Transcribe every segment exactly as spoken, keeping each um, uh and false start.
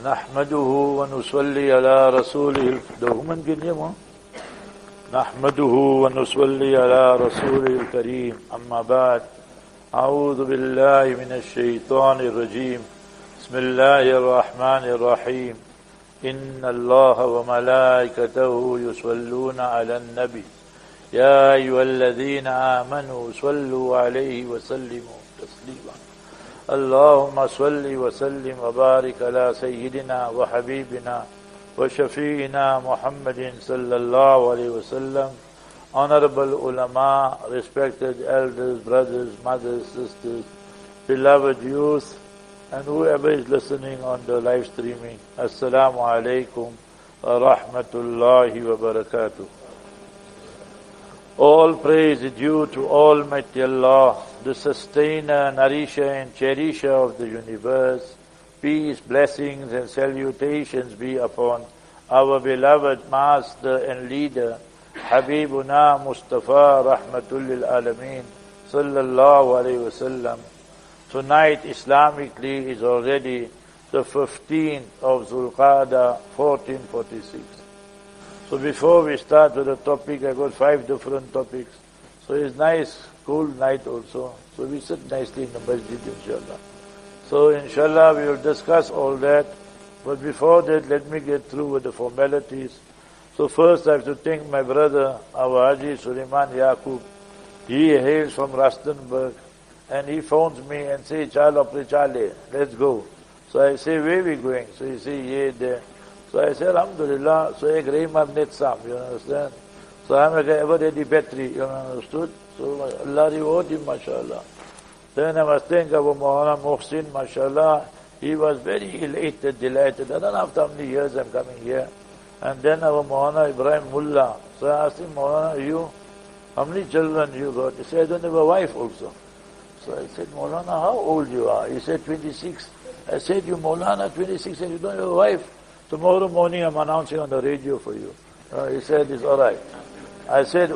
نحمده ونصلي على رسوله دوما كنيما نحمده ونصلي على رسوله الكريم أما بعد أعوذ بالله من الشيطان الرجيم بسم الله الرحمن الرحيم إن الله وملائكته يصلون على النبي يا أيها الذين آمنوا صلوا عليه وسلموا تسليما اللهم صل وسلم وبارك على سيدنا وحبيبنا وشفيعنا Muhammadin sallallahu alayhi wa sallam. Honorable ulama, respected elders, brothers, mothers, sisters, beloved youth, and whoever is listening on the live streaming. Assalamu alaikum wa rahmatullahi wa barakatuh. All praise is due to Almighty Allah, the sustainer, nourisher and cherisher of the universe. Peace, blessings and salutations be upon our beloved master and leader, Habibuna Mustafa Rahmatul lil Alameen sallallahu alayhi wa sallam. Tonight Islamically is already the fifteenth of Zulqa'dah fourteen forty-six. So before we start with the topic, I got five different topics. So it's nice, cool night also. So we sit nicely in the masjid, inshallah. So inshallah we will discuss all that. But before that, let me get through with the formalities. So first I have to thank my brother, our Haji Suleiman Yaqub. He hails from Rustenburg. And he phones me and says, Chalo Prichale, let's go. So I say, where are we going? So he says, yeah, there. So I said, Alhamdulillah, so ek Rahimam Netsam, you understand? So I'm like ever ready battery, you understood? So Allah reward him, mashallah. Then I must thank our Maulana Muhsin, mashallah. He was very elated, delighted. I don't know after how many years I'm coming here. And then our Maulana Ibrahim Mullah. So I asked him, Maulana, you, how many children you got? He said, I don't have a wife also. So I said, Maulana, how old you are? He said, twenty-six. I said, you Maulana, twenty-six and you don't have a wife? Tomorrow morning I'm announcing on the radio for you. Uh, he said, it's all right. I said,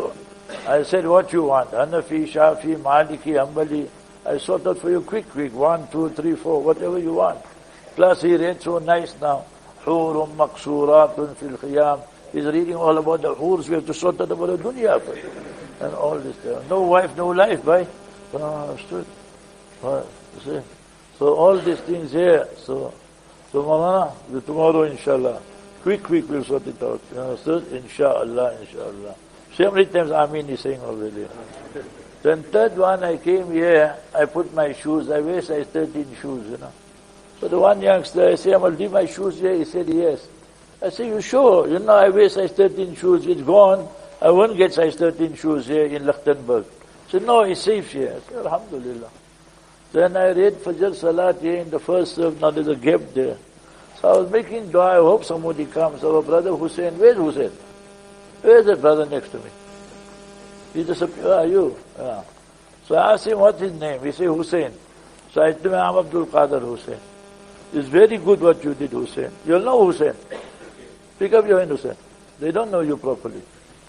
I said, what you want? Hanafi, Shafi, Maliki, Hanbali. I sort out for you quick, quick. One, two, three, four, whatever you want. Plus he read so nice now. Hurum maksuratun fil khiyam. He's reading all about the hurs. We have to sort out about the dunya for you. And all this stuff. No wife, no life, boy. Understood? Uh, see? So all these things here. So, so Maulana, tomorrow inshallah. Quick, quick we'll sort it out. You understood? Inshallah, inshallah. See how many times Amin is saying already. Then third one, I came here, I put my shoes, I wear size thirteen shoes, you know. So the one youngster, I say, I will leave my shoes here. He said, yes. I say, you sure? You know, I wear size thirteen shoes, it's gone. I won't get size thirteen shoes here in Lichtenberg. He said, no, it's safe here. I said, Alhamdulillah. Then I read Fajr Salat here in the first serve, now there's a gap there. So I was making dua, I hope somebody comes. Our brother Hussein, where's Hussein? Where's that brother next to me? He disappeared. Where are you? Yeah. So I asked him, what's his name? He said, Hussein. So I told him, I'm Abdul Qadir Hussein. It's very good what you did, Hussein. You'll know Hussein. Pick up your hand, Hussein. They don't know you properly.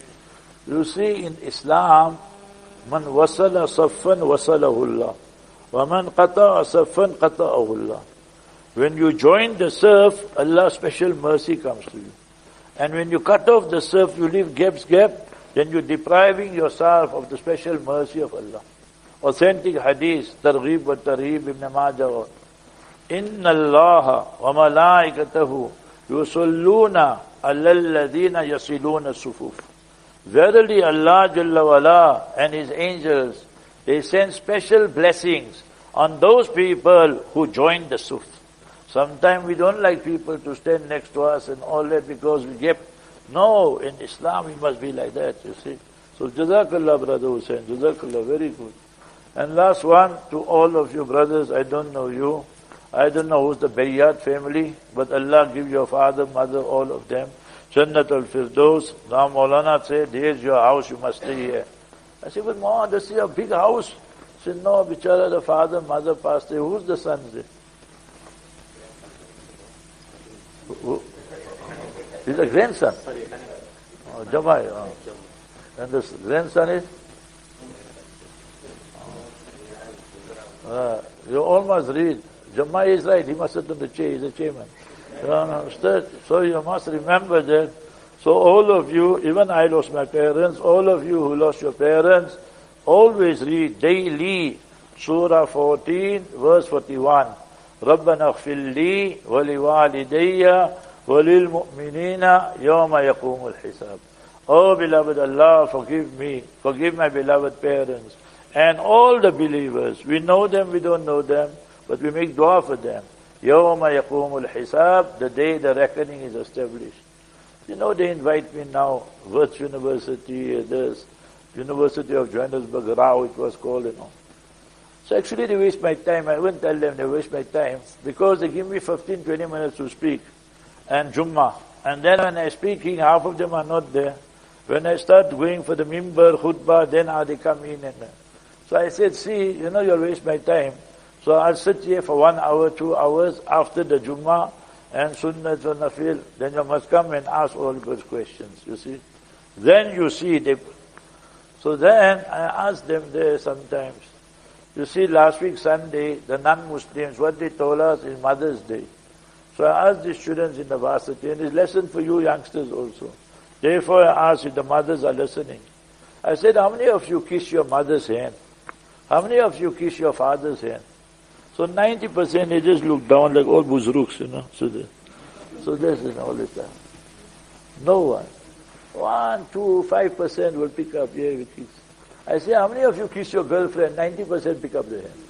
You see, in Islam, man wasala saffan wasalahullah. Wa man qata'a saffan qata'ahullah. When you join the surf, Allah's special mercy comes to you. And when you cut off the surf, you leave gaps, gap, then you're depriving yourself of the special mercy of Allah. Authentic hadith, Targhib wa Tarhib Ibn Majah. Inna Allah wa malaikatahu yusalluna ala alladhina yasiluna sufuf. Verily Allah Jalla wa Ala and His angels, they send special blessings on those people who join the suf. Sometimes we don't like people to stand next to us and all that because we get. No, in Islam we must be like that, you see. So Jazakallah, Brother Hussein, Jazakallah, very good. And last one, to all of you brothers, I don't know you. I don't know who's the Bayyat family, but Allah give your father, mother, all of them. Jannat al-Firdaus. Now Maulana said, here's your house, you must stay here. I said, but Maulana, this is a big house. He said, no, bichara, the father, mother passed away. Who's the son there? Who? He's a grandson. Oh, Jamai. Oh. And the grandson is? Uh, you almost read. Jamai is right. He must sit on the chair. He's a chairman. You understand? So you must remember that. So all of you, even I lost my parents, all of you who lost your parents, always read daily Surah fourteen, verse forty-one. رَبَّنَا اغْفِرْ لِي وَلِوَالِدَيَّ وَلِلْمُؤْمِنِينَ يَوْمَ يَقُومُ الْحِسَابِ. Oh beloved Allah, forgive me, forgive my beloved parents, and all the believers. We know them, we don't know them, but we make dua for them. يَوْمَ يَقُومُ الْحِسَابِ, the day the reckoning is established. You know, they invite me now, Wurtz University, this, University of Johannesburg, Rao it was called, you know. So actually they waste my time. I won't tell them they waste my time, because they give me fifteen, twenty minutes to speak, and Jummah. And then when I speaking, half of them are not there. When I start going for the mimbar, khutbah, then how they come in. and So I said, see, you know, you'll waste my time. So I'll sit here for one hour, two hours after the Jummah and Sunnat or Nafil. Then you must come and ask all those questions, you see. Then you see, they. So then I ask them there sometimes. You see, last week Sunday, the non-Muslims, what they told us is Mother's Day. So I asked the students in the varsity, and it's lesson for you youngsters also. Therefore I asked if the mothers are listening. I said, how many of you kiss your mother's hand? How many of you kiss your father's hand? So ninety percent they just look down like all buzruks, you know. So, they, so this is all the time. No one. One, two, five percent will pick up, yeah, we kiss. I say, how many of you kiss your girlfriend? ninety percent pick up the hand.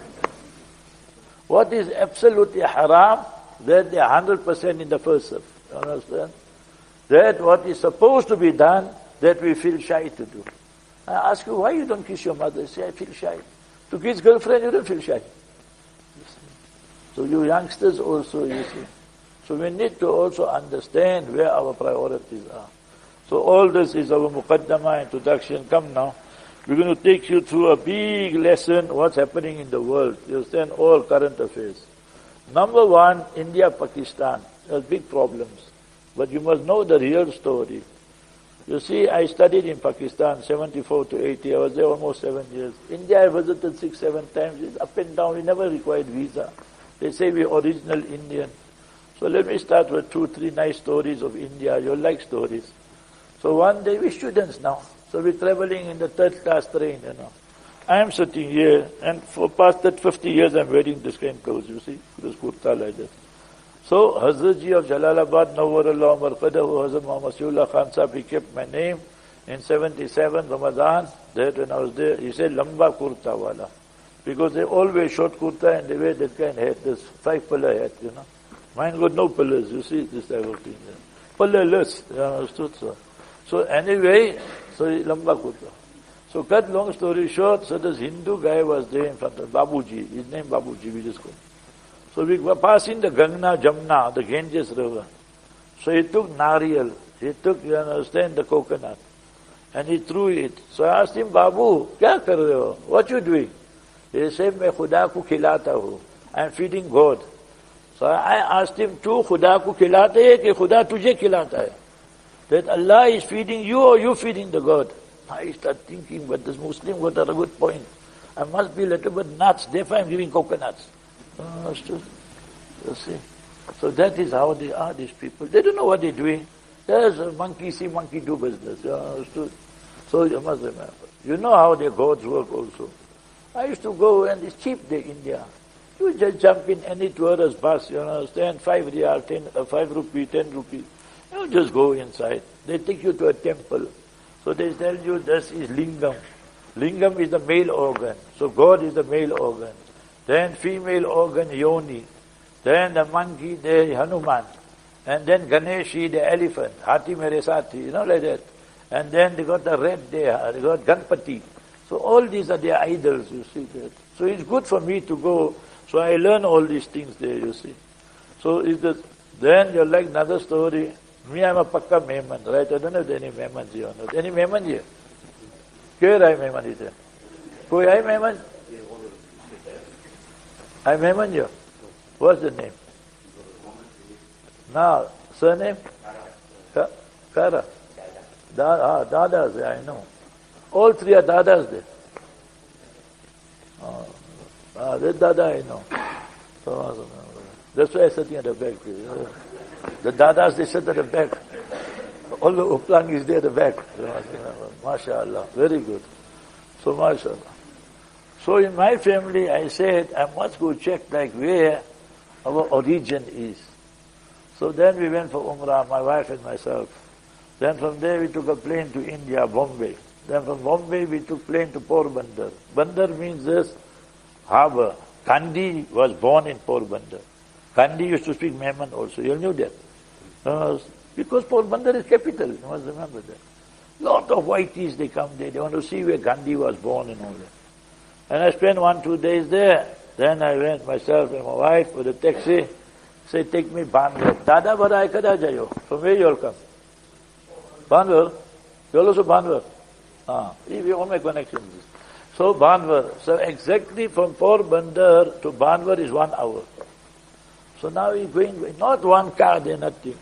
What is absolutely haram, that they are one hundred percent in the first step. You understand? That what is supposed to be done, that we feel shy to do. I ask you, why you don't kiss your mother? You say, I feel shy. To kiss girlfriend, you don't feel shy. So you youngsters also, you see. So we need to also understand where our priorities are. So all this is our muqaddamah, introduction. Come now. We're going to take you through a big lesson, what's happening in the world. You understand, all current affairs. Number one, India, Pakistan. There's big problems. But you must know the real story. You see, I studied in Pakistan, seventy-four to eighty. I was there almost seven years. India, I visited six, seven times. It's up and down. We never required visa. They say we're original Indian. So let me start with two, three nice stories of India. You'll like stories. So one day, we're students now. So we're traveling in the third class train, you know. I'm sitting here, and for past that fifty years, I'm wearing this kind of clothes, you see, this kurta like this. So Hazrat Ji of Jalalabad, Nawwarallahu Marqadahu, Hazrat Muhammad Siullah Khan Sahib, he kept my name in seventy-seven, Ramadan, that when I was there, he said, Lamba kurta wala. Because they all wear short kurta and they wear that kind of hat, this five-pillar hat, you know. Mine got no pillars, you see, this type of thing. Pillarless, you understood, sir. So anyway, so Lamba kurta. So cut long story short, so this Hindu guy was there in front of Babuji, his name Babuji, we just call. So we were passing the Ganga, Jamna, the Ganges river. So he took nariyal, he took, you understand, the coconut, and he threw it. So I asked him, Babu, kya kar rahe ho? What you doing? He said, मैं खुदा को खिलाता हूँ. I am feeding God. So I asked him, तू खुदा को खिलाते है कि खुदा तुझे खिलाता है? That Allah is feeding you or you feeding the God? I start thinking, but this Muslim got a good point. I must be a little bit nuts, therefore I am giving coconuts. Understood? You see? So that is how they are, these people. They don't know what they're doing. There's a monkey see, monkey do business. You understood? So you must remember. You know how their gods work also. I used to go, and it's cheap there, India. You just jump in any tourist bus, you understand, five riyal, ten, uh, five rupee, ten rupee. You just go inside. They take you to a temple. So they tell you this is lingam. Lingam is the male organ. So God is the male organ. Then female organ, yoni. Then the monkey, the Hanuman. And then Ganeshi, the elephant. Hati mere saathi, you know, like that. And then they got the red there, they got Ganpati. So all these are their idols, you see that. So it's good for me to go. So I learn all these things there, you see. So is the, then you like another story. Me, I'm a pakka Mehman, right? I don't have any Mehmans here. Not. Any Mehman here? Where I Mehman is there? Koi I Mehman? I Mehman here. What's the name? Now, surname? Ka- Kara. Da, ah, Dadas, I know. All three are Dadas there. Oh, ah, that Dada I know. So, That's why I'm sitting at the back. The dadas, they sit at the back. All the uplang is there at the back. MashaAllah, very good. So MashaAllah. So in my family, I said, I must go check like where our origin is. So then we went for Umrah, my wife and myself. Then from there we took a plane to India, Bombay. Then from Bombay we took plane to Porbandar. Bandar means this harbour. Gandhi was born in Porbandar. Gandhi used to speak Mehman also. You knew that? Uh, because Porbandar is capital. You must remember that. Lot of whiteys, they come there. They want to see where Gandhi was born and all that. And I spent one, two days there. Then I went myself and my wife with a taxi. Say, take me Banwar. Dada Barai kada jayo. From where you all come? Banwar? You all also Banwar? Ah, we all my connections. So Banwar. So exactly from Porbandar to Banwar is one hour. So now we're going, not one car there, nothing.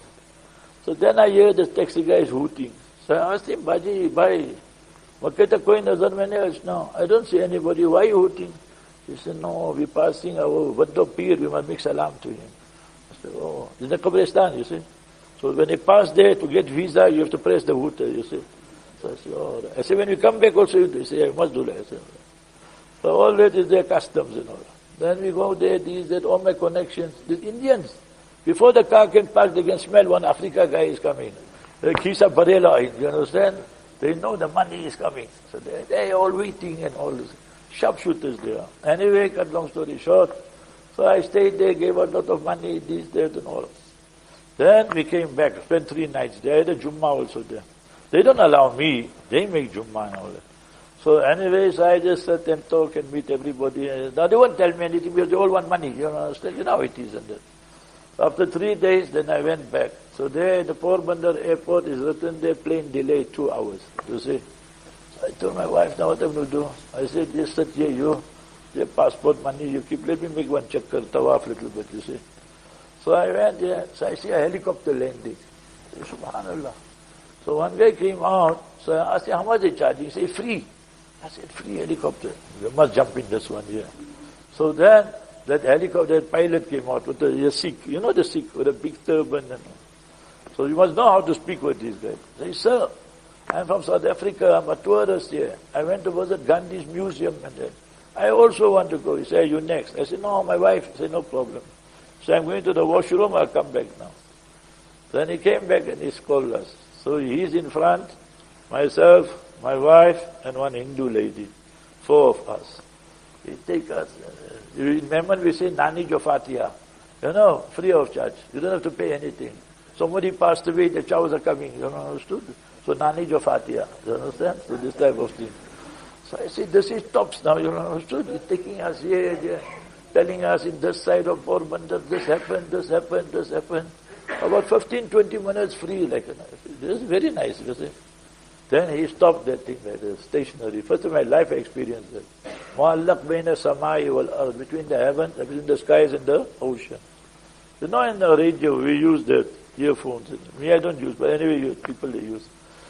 So then I hear the taxi guy is hooting. So I asked him, Baji, bhai, Maketa koi nazar mein nahi? No, I don't see anybody. Why are you hooting? He said, no, we're passing our Vaddo Peer, we must make salam to him. I said, oh, this is the Qabristan, you see. So when they pass there to get visa, you have to press the hooter, you see. So I said, oh. I said, when you come back also, you say, I must do that. I said, so all that is their customs and all. Then we go there, these, that, all my connections. The Indians, before the car can park, they can smell one Africa guy is coming. The Kisa Barela, you understand? They know the money is coming. So they, they're all waiting and all this. Sharpshooters there. Anyway, cut long story short. So I stayed there, gave a lot of money, this, that and all. Then we came back, spent three nights there. I had a Jummah also there. They don't allow me. They make Jummah and all that. So anyways, I just sat and talk and meet everybody. Now they won't tell me anything because they all want money. You understand? You know how it is. And that. After three days, then I went back. So there at the Porbandar airport is written there, plane delayed two hours. You see? So I told my wife, now what I'm going to do? I said, just sit here, you, your passport money, you keep, let me make one chakkar, tawaf little bit, you see. So I went there, so I see a helicopter landing. I said, Subhanallah. So one guy came out, so I asked him, how much are they charging? He said, free. I said, free helicopter. You must jump in this one here. So then, that helicopter, that pilot came out with a, a Sikh, you know the Sikh, with a big turban and all. So you must know how to speak with these guys. I said, sir, I'm from South Africa, I'm a tourist here. I went to visit Gandhi's museum and then I also want to go. He said, you next. I said, no, my wife. He said, no problem. So I'm going to the washroom, I'll come back now. Then he came back and he called us. So he's in front, myself, my wife, and one Hindu lady. Four of us. He take us. Uh, you remember we say Nani Jo Fatiha. You know, free of charge. You don't have to pay anything. Somebody passed away, the chows are coming. You understood? So Nani Jo Fatiha. You understand? So this type of thing. So I said, this is tops now. You understood? He's taking us here, here, telling us in this side of Porbandar, this happened, this happened, this happened. About fifteen, twenty minutes free. Like this is very nice, you see. Then he stopped that thing, that stationary. First of my life I experienced that. Mu'allaq baina samai wal ard, between the heavens, between the skies and the ocean. You know, in the radio we use the earphones. Me I don't use, but anyway people they use.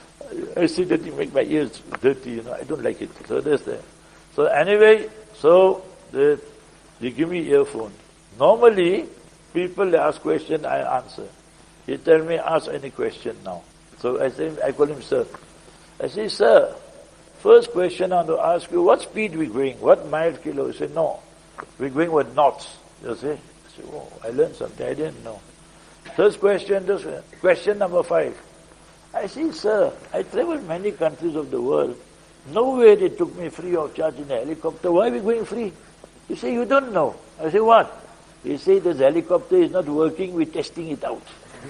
I see that you make my ears dirty, you know, I don't like it. So that's that. So anyway, so they, they give me earphone. Normally, people they ask question, I answer. He tell me, ask any question now. So I say, I call him sir. I say, sir, first question I want to ask you, what speed we going? What miles kilo? He said, no, we're going with knots. You see? I say, oh, I learned something, I didn't know. First question, this question number five. I say, sir, I traveled many countries of the world. Nowhere they took me free of charge in a helicopter. Why are we going free? He say, you don't know. I say, what? He say, this helicopter is not working, we're testing it out.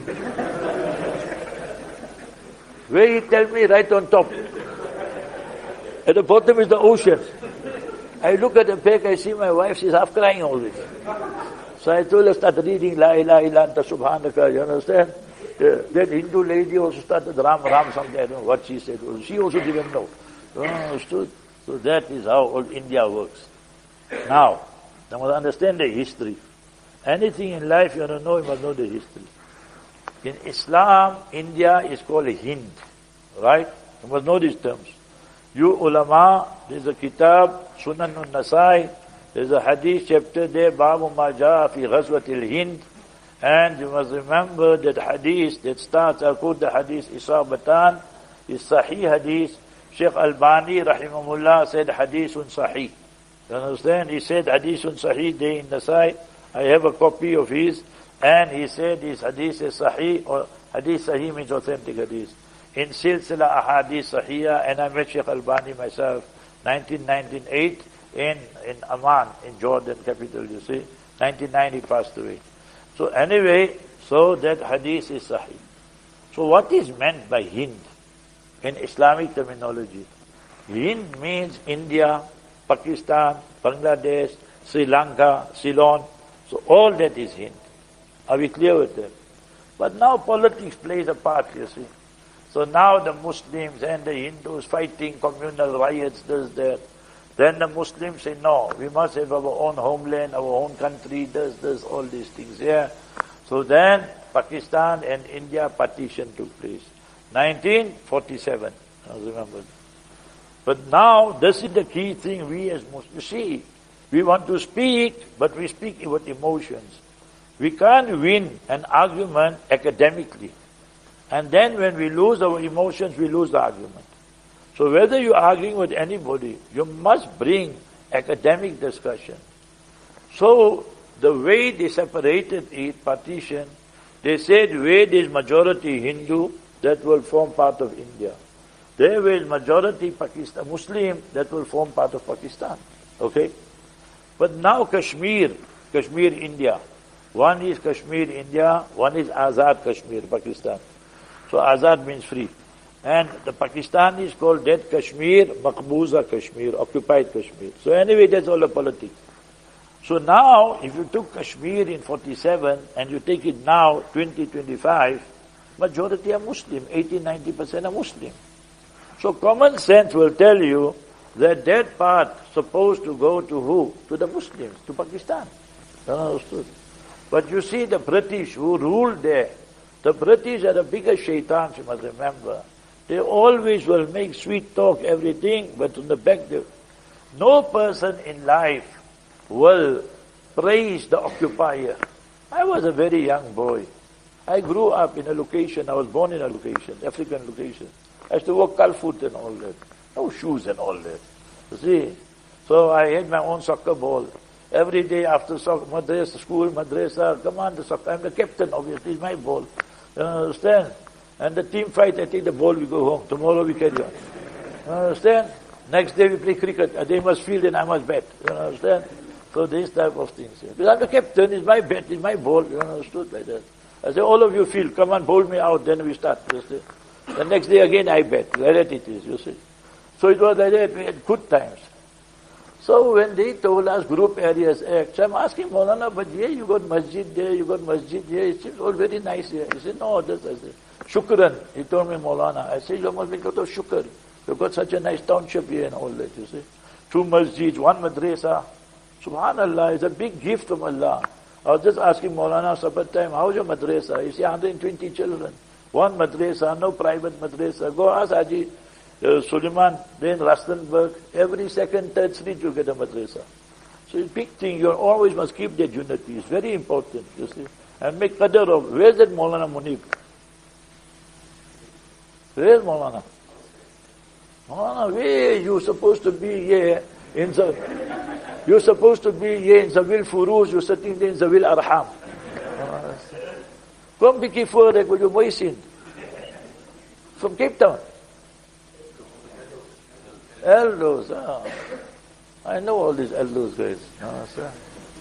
Where he tell me, right on top. At the bottom is the ocean. I look at the back, I see my wife, she's half crying always. So I told her, start reading La ilaha illa anta subhanaka, you understand? Uh, that Hindu lady also started Ram Ram something, I don't know what she said. She also didn't know. You understood? So that is how old India works. Now, you must understand the history. Anything in life you want to know, you must know the history. In Islam, India is called Hind. Right? You must know these terms. You ulama, there is a kitab, Sunan al-Nasai, There's a hadith chapter there, Babu ma jaa fi ghazwatil Hind. And you must remember that hadith that starts, I'll quote the hadith, Isabatan, is Sahih hadith. Shaykh Albani, rahimahullah, said hadithun Sahih. You understand? He said hadithun Sahih there in the side. I have a copy of his. And he said his hadith is Sahih, or hadith Sahih means authentic hadith. In Silsila Ahadith Sahih, and I met Shaykh Albani myself, nineteen ninety-eight, in, in Amman, in Jordan capital, you see. nineteen ninety passed away. So anyway, so that hadith is Sahih. So what is meant by Hind in Islamic terminology? Hind means India, Pakistan, Bangladesh, Sri Lanka, Ceylon. So all that is Hind. Are we clear with that? But now politics plays a part, you see. So now the Muslims and the Hindus fighting communal riots, this, that. Then the Muslims say, no, we must have our own homeland, our own country, this, this, all these things here. So then Pakistan and India partition took place. nineteen forty-seven, I remember. But now, this is the key thing we as Muslims, you see, we want to speak, but we speak with emotions. We can't win an argument academically. And then when we lose our emotions, we lose the argument. So whether you're arguing with anybody, you must bring academic discussion. So the way they separated it, partition, they said where there is majority Hindu, that will form part of India. There where is majority Pakistan, Muslim, that will form part of Pakistan. Okay? But now Kashmir, Kashmir, India. One is Kashmir, India, one is Azad Kashmir, Pakistan. So Azad means free. And the Pakistanis call that Kashmir, Maqbooza Kashmir, occupied Kashmir. So anyway, that's all the politics. So now, if you took Kashmir in forty-seven, and you take it now, twenty twenty-five, majority are Muslim, eighty to ninety percent are Muslim. So common sense will tell you that that part supposed to go to who? To the Muslims, to Pakistan. Understood? But you see the British who ruled there, the British are the biggest shaitans, you must remember. They always will make sweet talk, everything, but on the back, they, no person in life will praise the occupier. I was a very young boy. I grew up in a location, I was born in a location, African location. I used to walk calfoot and all that. No shoes and all that. You see? So I had my own soccer ball. Every day after soccer, madrasa, school, madrasa, come on, the soccer. I'm the captain, obviously, it's my ball. You understand? And the team fight, I take the ball, we go home. Tomorrow we carry on. You understand? Next day we play cricket. They must field and I must bat. You understand? So this type of things. Because I'm the captain, it's my bat, it's my ball. You understood like that. I say, all of you field, come on, bowl me out, then we start. You see? The next day again I bet. Like that it is, you see. So it was like that, we had good times. So when they told us Group Areas Act, so I'm asking Maulana, but yeah, you got masjid there, you got masjid here, it seems all very nice here. He said, no, this, I said, shukran. He told me, Maulana. I said, you must make a lot of shukr. You've got such a nice township here and all that, you see. Two masjids, one madrasa. Subhanallah, it's a big gift from Allah. I was just asking Maulana supper time, how's your madrasa? He said, one hundred twenty children. One madrasa, no private madrasa. Go ask Haji uh, Suleiman, then Rastenberg. Every second, third street you get a madrasa. So it's a big thing. You always must keep that unity. It's very important, you see. And make qadr of, where's that Maulana Munib? Where's Maulana? Maulana, where you supposed to be here in the, you're supposed to be here in Zawil Furuz, you're sitting there in Zawil Arham. From Biki Furek, where you're voicing. From Cape Town. Elders, ah. I know all these elders guys. Ah, sir.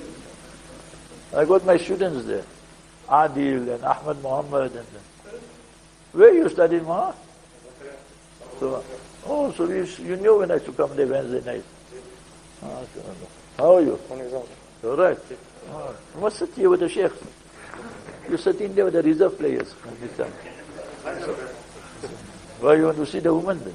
I got my students there. Adil and Ahmad Muhammad. And where you studied, Ma? So, oh, so you, you knew when I used to come there Wednesday night. Ah, how are you? You're right. Ah, you must sit here with the Sheikh. You're sitting there with the reserve players. So, why you want to see the woman then?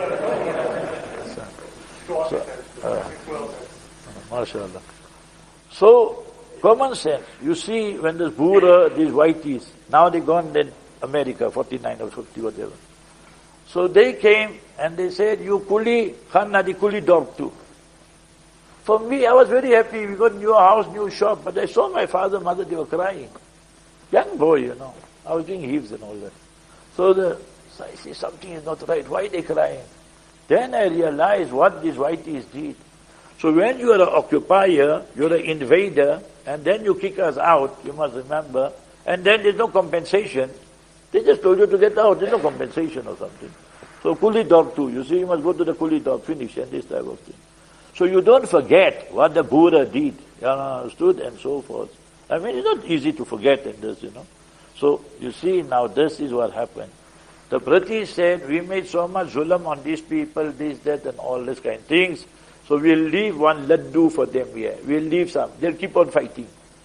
So, uh, MashaAllah. So, common sense. You see, when this Boera, these whiteys, now they gone in America, forty-nine or fifty, whatever. So they came and they said, you kuli, khanna di kuli dog too. For me, I was very happy. We got new house, new shop, but I saw my father, mother, they were crying. Young boy, you know. I was doing heaves and all that. So the, so I see something is not right. Why they crying? Then I realized what these whiteys did. So when you are an occupier, you're an invader, and then you kick us out, you must remember, and then there's no compensation. They just told you to get out, there's no compensation or something. So coolie dog too, you see, you must go to the coolie dog, finish, and this type of thing. So you don't forget what the Buddha did, you understood, and so forth. I mean, it's not easy to forget in this, you know. So you see, now this is what happened. The British said, we made so much zulam on these people, this, that, and all these kind of things. So we'll leave one laddu for them here. We'll leave some. They'll keep on fighting.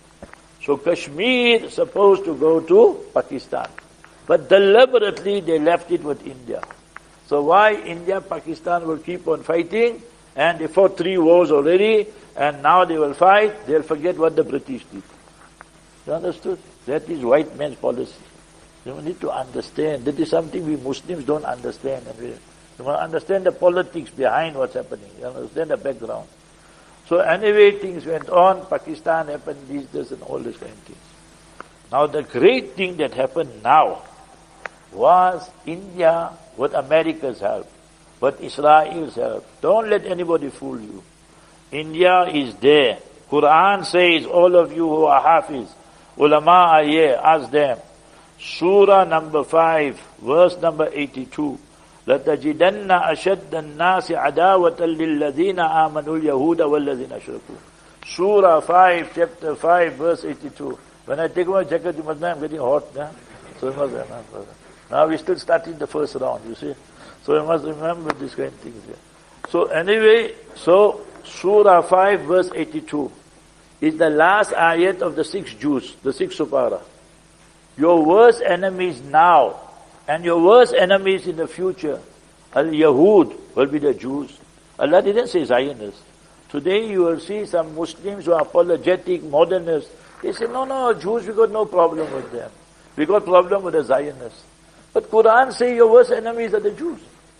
So Kashmir is supposed to go to Pakistan. But deliberately they left it with India. So why India, Pakistan will keep on fighting? And they fought three wars already, and now they will fight. They'll forget what the British did. You understood? That is white man's policy. You need to understand. That is something we Muslims don't understand. And we, you must understand the politics behind what's happening. You understand the background. So anyway, things went on. Pakistan happened, this, this, and all these kind of things. Now the great thing that happened now was India with America's help, with Israel's help. Don't let anybody fool you. India is there. Quran says, all of you who are Hafiz, ulama are here, ask them. Surah number five, verse number eighty-two. لَتَجِدَنَّ أَشَدَّ النَّاسِ عَدَاوَةً لِلَّذِينَ آمَنُوا الْيَهُودَ وَالَّذِينَ أَشْرَكُوا. Surah five, chapter five, verse eighty-two. When I take my jacket, you must know I'm getting hot. Yeah? So you must remember. Now we still starting the first round, you see. So you must remember these kind of things here. So anyway, so Surah five, verse eighty-two is the last ayat of the six Jews, the six Supara. Your worst enemies now, and your worst enemies in the future, Al-Yahud, will be the Jews. Allah didn't say Zionists. Today you will see some Muslims who are apologetic, modernists. They say, no, no, Jews, we got no problem with them. We got problem with the Zionists. But Quran say your worst enemies are the Jews.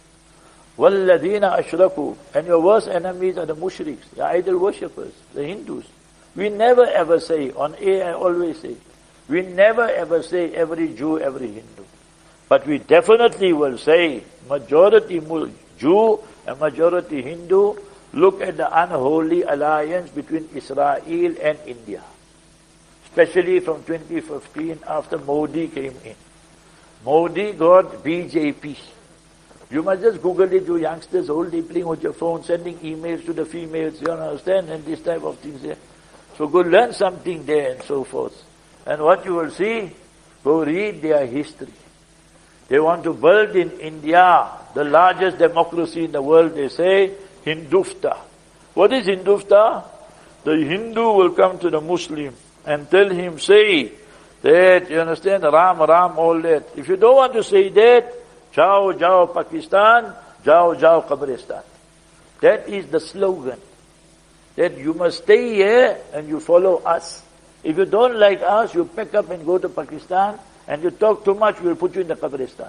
وَالَّذِينَ أَشْرَكُوا. And your worst enemies are the mushriks, the idol worshippers, the Hindus. We never ever say, on air I always say, we never ever say every Jew, every Hindu. But we definitely will say, majority Jew and majority Hindu, look at the unholy alliance between Israel and India. Especially from twenty fifteen after Modi came in. Modi got B J P. You must just Google it, you youngsters, all day playing with your phone, sending emails to the females, you understand, and this type of things there. So go learn something there and so forth. And what you will see, go read their history. They want to build in India, the largest democracy in the world, they say, Hindufta. What is Hindufta? The Hindu will come to the Muslim and tell him, say that, you understand, Ram, Ram, all that. If you don't want to say that, Jao, Jao, Pakistan, Jao, Jao, Qabristan. That is the slogan. That you must stay here and you follow us. If you don't like us, you pack up and go to Pakistan, and you talk too much, we will put you in the Qabristan.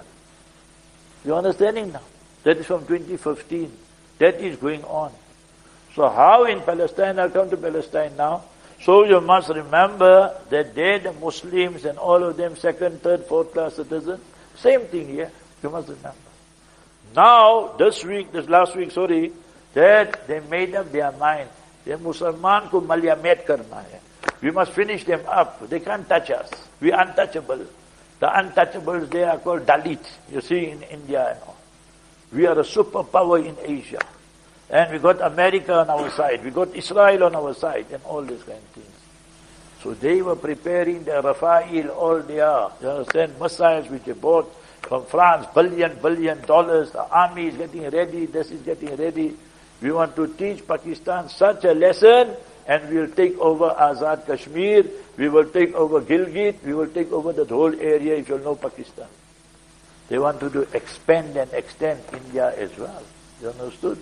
You understanding now? That is from twenty fifteen. That is going on. So how in Palestine, I'll come to Palestine now. So you must remember that they, the Muslims and all of them, second, third, fourth class citizens, same thing here. You must remember. Now, this week, this last week, sorry, that they made up their mind. They Musliman ko malyamet karna hai. We must finish them up. They can't touch us. We are untouchable. The untouchables, they are called Dalit. You see in India and all. We are a superpower in Asia. And we got America on our side. We got Israel on our side and all these kind of things. So they were preparing the Rafael, all their, you understand, missiles which they bought from France, billion, billion dollars. The army is getting ready. This is getting ready. We want to teach Pakistan such a lesson, and we will take over Azad Kashmir, we will take over Gilgit, we will take over that whole area if you know Pakistan. They want to do expand and extend India as well. You understood?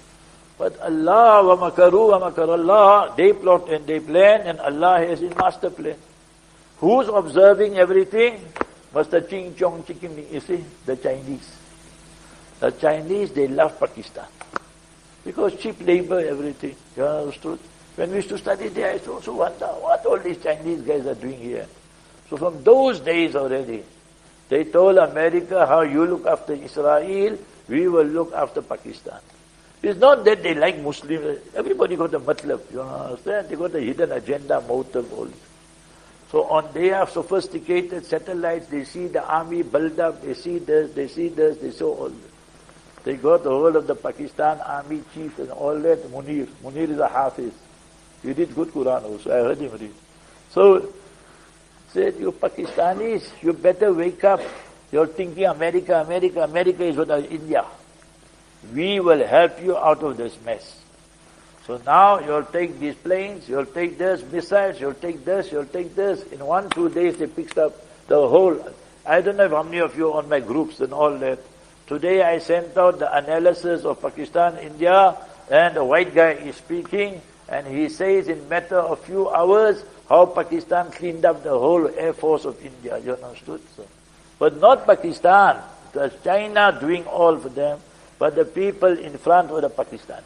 But Allah wa makaru wa makar Allah, they plot and they plan, and Allah has His master plan. Who's observing everything? Mister Ching Chong Chicken, you see, the Chinese. The Chinese, they love Pakistan. Because cheap labor, everything. You understood? When we used to study there, I used to also wonder what all these Chinese guys are doing here. So from those days already, they told America, how you look after Israel, we will look after Pakistan. It's not that they like Muslims. Everybody got a matlab, you understand? They got a hidden agenda, motive, all this. So on they have sophisticated satellites, they see the army build up, they see this, they see this, they saw all this. They got the whole of the Pakistan army chief and all that, Munir. Munir is a Hafiz. He did good Quran also, I heard him read. So, said, you Pakistanis, you better wake up. You're thinking America, America, America is what India. We will help you out of this mess. So now you'll take these planes, you'll take this, missiles, you'll take this, you'll take this. In one, two days they picked up the whole. I don't know how many of you on my groups and all that. Today I sent out the analysis of Pakistan, India, and the white guy is speaking, and he says in matter of few hours how Pakistan cleaned up the whole air force of India. You understood? So, but not Pakistan. It was China doing all for them, but the people in front were the Pakistanis.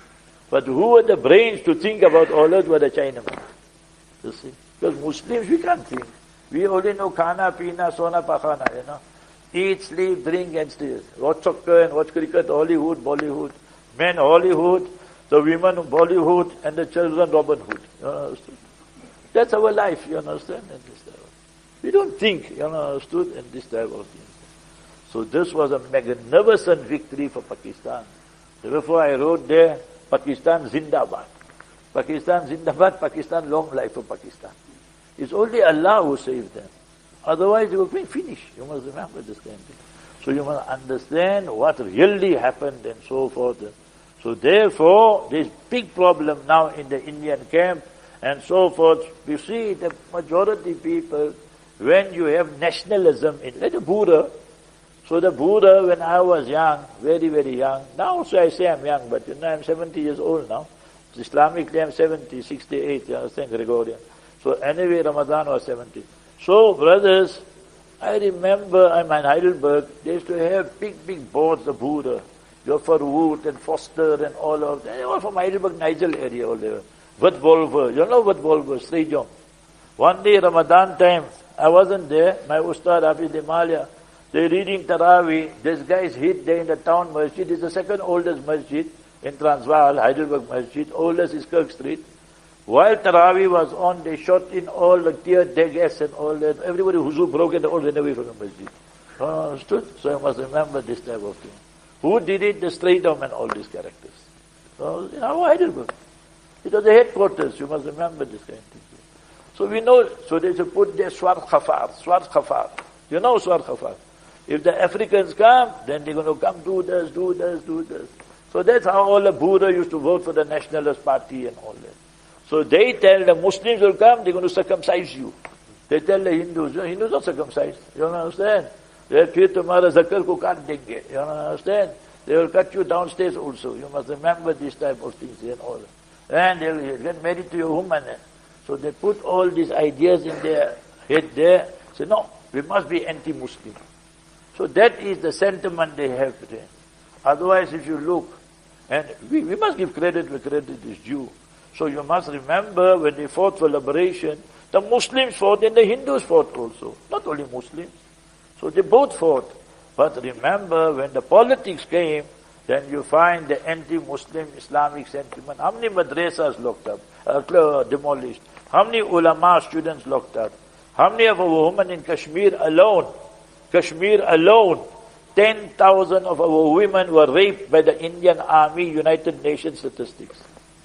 But who were the brains to think about all that were the Chinamen. You see? Because Muslims, we can't think. We only know khana, pina, sona, pakhana, you know. Eat, sleep, drink and steal. Watch soccer and watch cricket, Hollywood, Bollywood. Men, Hollywood. The women, Bollywood. And the children, Robin Hood. You understand? That's our life, you understand? And this type of, we don't think, you understood, in this type of thing. So this was a magnificent victory for Pakistan. Therefore I wrote there, Pakistan Zindabad. Pakistan Zindabad, Pakistan long life for Pakistan. It's only Allah who saved them. Otherwise, you will be finished. You must remember this kind of thing. So you must understand what really happened and so forth. So therefore, there's big problem now in the Indian camp and so forth. You see, the majority people, when you have nationalism, in, like the Buddha. So the Buddha, when I was young, very, very young, now also I say I'm young, but you know, I'm seventy years old now. Islamically I'm seventy, sixty-eight, you understand, Gregorian. So anyway, Ramadan was seventy. So, brothers, I remember I'm in Heidelberg, they used to have big, big boards, the Buddha. Joffer Wood and Foster and all of them. They were from Heidelberg, Nigel area, all they were. Wat Wolver, you know Wat Wolver, Srejong. One day, Ramadan time, I wasn't there, my Ustad Hafiz Himalaya, they're reading Taraweeh, this guy is hit there in the town masjid, it's the second oldest masjid in Transvaal, Heidelberg Masjid, oldest is Kirk Street. While Taraweeh was on, they shot in all the tear gas and all that. Everybody who broke it, all ran away from the masjid. Understood? So you must remember this type of thing. Who did it? The Strait Dome and all these characters. So, in our Heidelberg. It was the headquarters. You must remember this kind of thing. So we know, so they should put there Swart Khafar, Swart Khafar. You know Swart Khafar. If the Africans come, then they're going to come do this, do this, do this. So that's how all the Buddha used to vote for the Nationalist Party and all that. So they tell the Muslims will come, they're going to circumcise you. They tell the Hindus, you know, Hindus are circumcised. You understand? They fir tumhara zakar ko kaat denge. You understand? They will cut you downstairs also. You must remember these type of things and all. And they'll get married to your woman. So they put all these ideas in their head there. Say, no, we must be anti-Muslim. So that is the sentiment they have there. Otherwise, if you look, and we, we must give credit where credit is due. So you must remember when they fought for liberation, the Muslims fought and the Hindus fought also. Not only Muslims. So they both fought. But remember, when the politics came, then you find the anti-Muslim Islamic sentiment. How many madrasas locked up, uh, demolished? How many ulama students locked up? How many of our women in Kashmir alone, Kashmir alone, ten thousand of our women were raped by the Indian Army, United Nations statistics.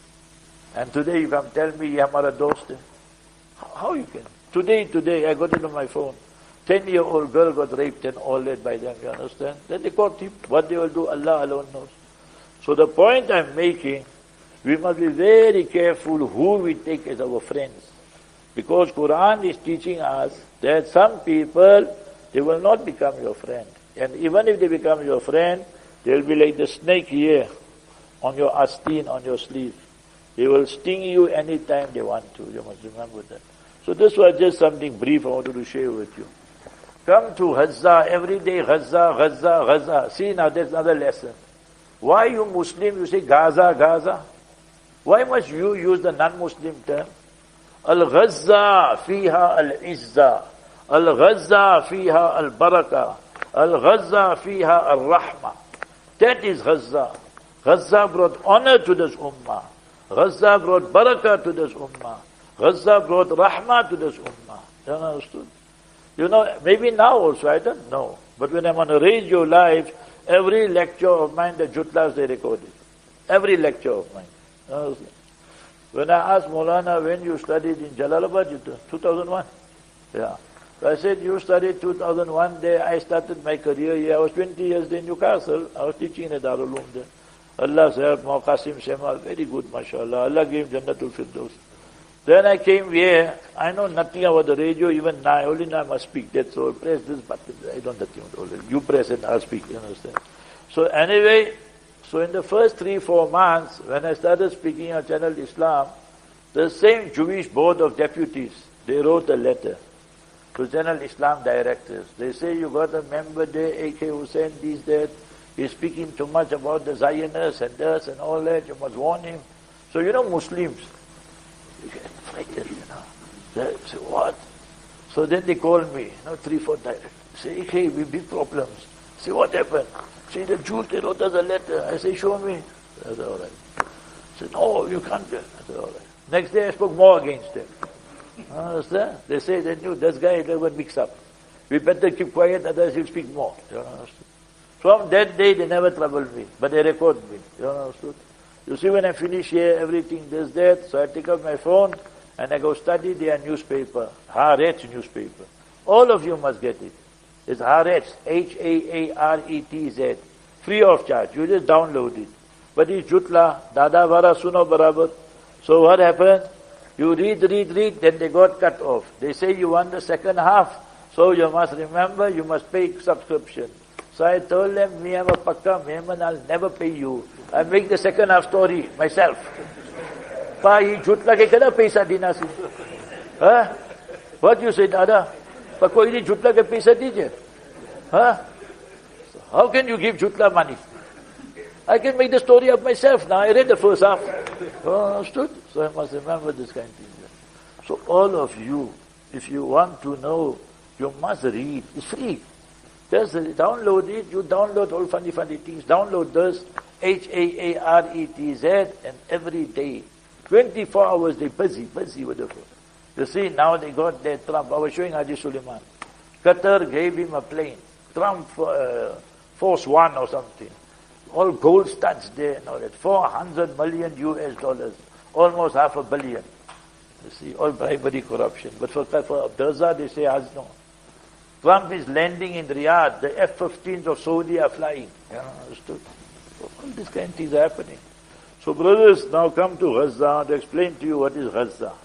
And today you come tell me, ye hamara dost hai. How you can? Today, today, I got it on my phone. Ten-year-old girl got raped and all that by them, you understand? Then they caught him. What they will do, Allah alone knows. So the point I'm making, we must be very careful who we take as our friends. Because Quran is teaching us that some people, they will not become your friend. And even if they become your friend, they'll be like the snake here, on your asteen, on your sleeve. They will sting you anytime they want to. You must remember that. So this was just something brief I wanted to share with you. Come to Gaza, every day Gaza, Gaza, Gaza. See now, there's another lesson. Why you Muslim, you say Gaza, Gaza? Why must you use the non-Muslim term? Al-Ghazza fiha al-Izza. Al-Ghazza fiha al-Baraka. Al-Ghazza fiha al-Rahma. That is Ghazza. Ghazza brought honor to this ummah. Ghazza brought barakah to this ummah. Ghazza brought rahmah to this ummah. You understood? You know, maybe now also, I don't know. But when I'm on a radio live, every lecture of mine, the jutlas they recorded. Every lecture of mine. You understand? When I asked Maulana, when you studied in Jalalabad, you two thousand one? Yeah. So I said, you studied two thousand one there, I started my career here. I was twenty years there in Newcastle. I was teaching in a Darul Uloom there. Allah's help, Qasim Shemal, very good, mashallah. Allah gave Jannatul Firdaus. Then I came here, I know nothing about the radio, even now, only now I must speak. That's all. Press this button, I don't know nothing about it. You press it, I'll speak, you understand? So anyway, so in the first three, four months, when I started speaking on Channel Islam, the same Jewish Board of Deputies, they wrote a letter to Channel Islam directors. They say, you got a member there, A K Hussain, this, that. He's speaking too much about the Zionists and this and all that, you must warn him. So you know Muslims, you get frightened, you know. They say, what? So then they called me, you know, three, four times. Say, hey, we big problems. Say, what happened? Say, the Jews, they wrote us a letter. I say, show me. I said, all right. I said, no, you can't do it. I said, all right. Next day I spoke more against them. Understand? They say, they knew this guy will mix up. We better keep quiet, otherwise he'll speak more. You understand? From that day, they never troubled me, but they record me. You understood? You see, when I finish here, everything this, that, so I take up my phone and I go study their newspaper, Haaretz newspaper. All of you must get it. It's Haaretz, H A A R E T Z, free of charge. You just download it. But it's Jutla, Dada Vara Suno Barabar. So what happened? You read, read, read, then they got cut off. They say you want the second half, so you must remember, you must pay subscription. So I told them, me am a pakka mehman, I'll never pay you. I'll make the second half story myself. Pa, ye jhutla ke kada paisa dina si? Huh? What you say, Dada? Pa koi ni jhutla ke paisa dijiye? Huh? So how can you give jhutla money? I can make the story up myself now. I read the first half. Oh, understood? So I must remember this kind of thing. So all of you, if you want to know, you must read. It's free. Just download it, you download all funny, funny things. Download this, H A A R E T Z, and every day, twenty-four hours, they're busy, busy with the phone. You see, now they got their Trump. I was showing Haji Suleiman. Qatar gave him a plane. Trump uh, Force One or something. All gold studs there and all that. four hundred million U S dollars. Almost half a billion. You see, all bribery, corruption. But for, for Abdurza, they say, as no. Trump is landing in Riyadh. The F fifteens of Saudi are flying. You know, understood? So all these kind of things are happening. So brothers, now come to Gaza to explain to you what is Gaza.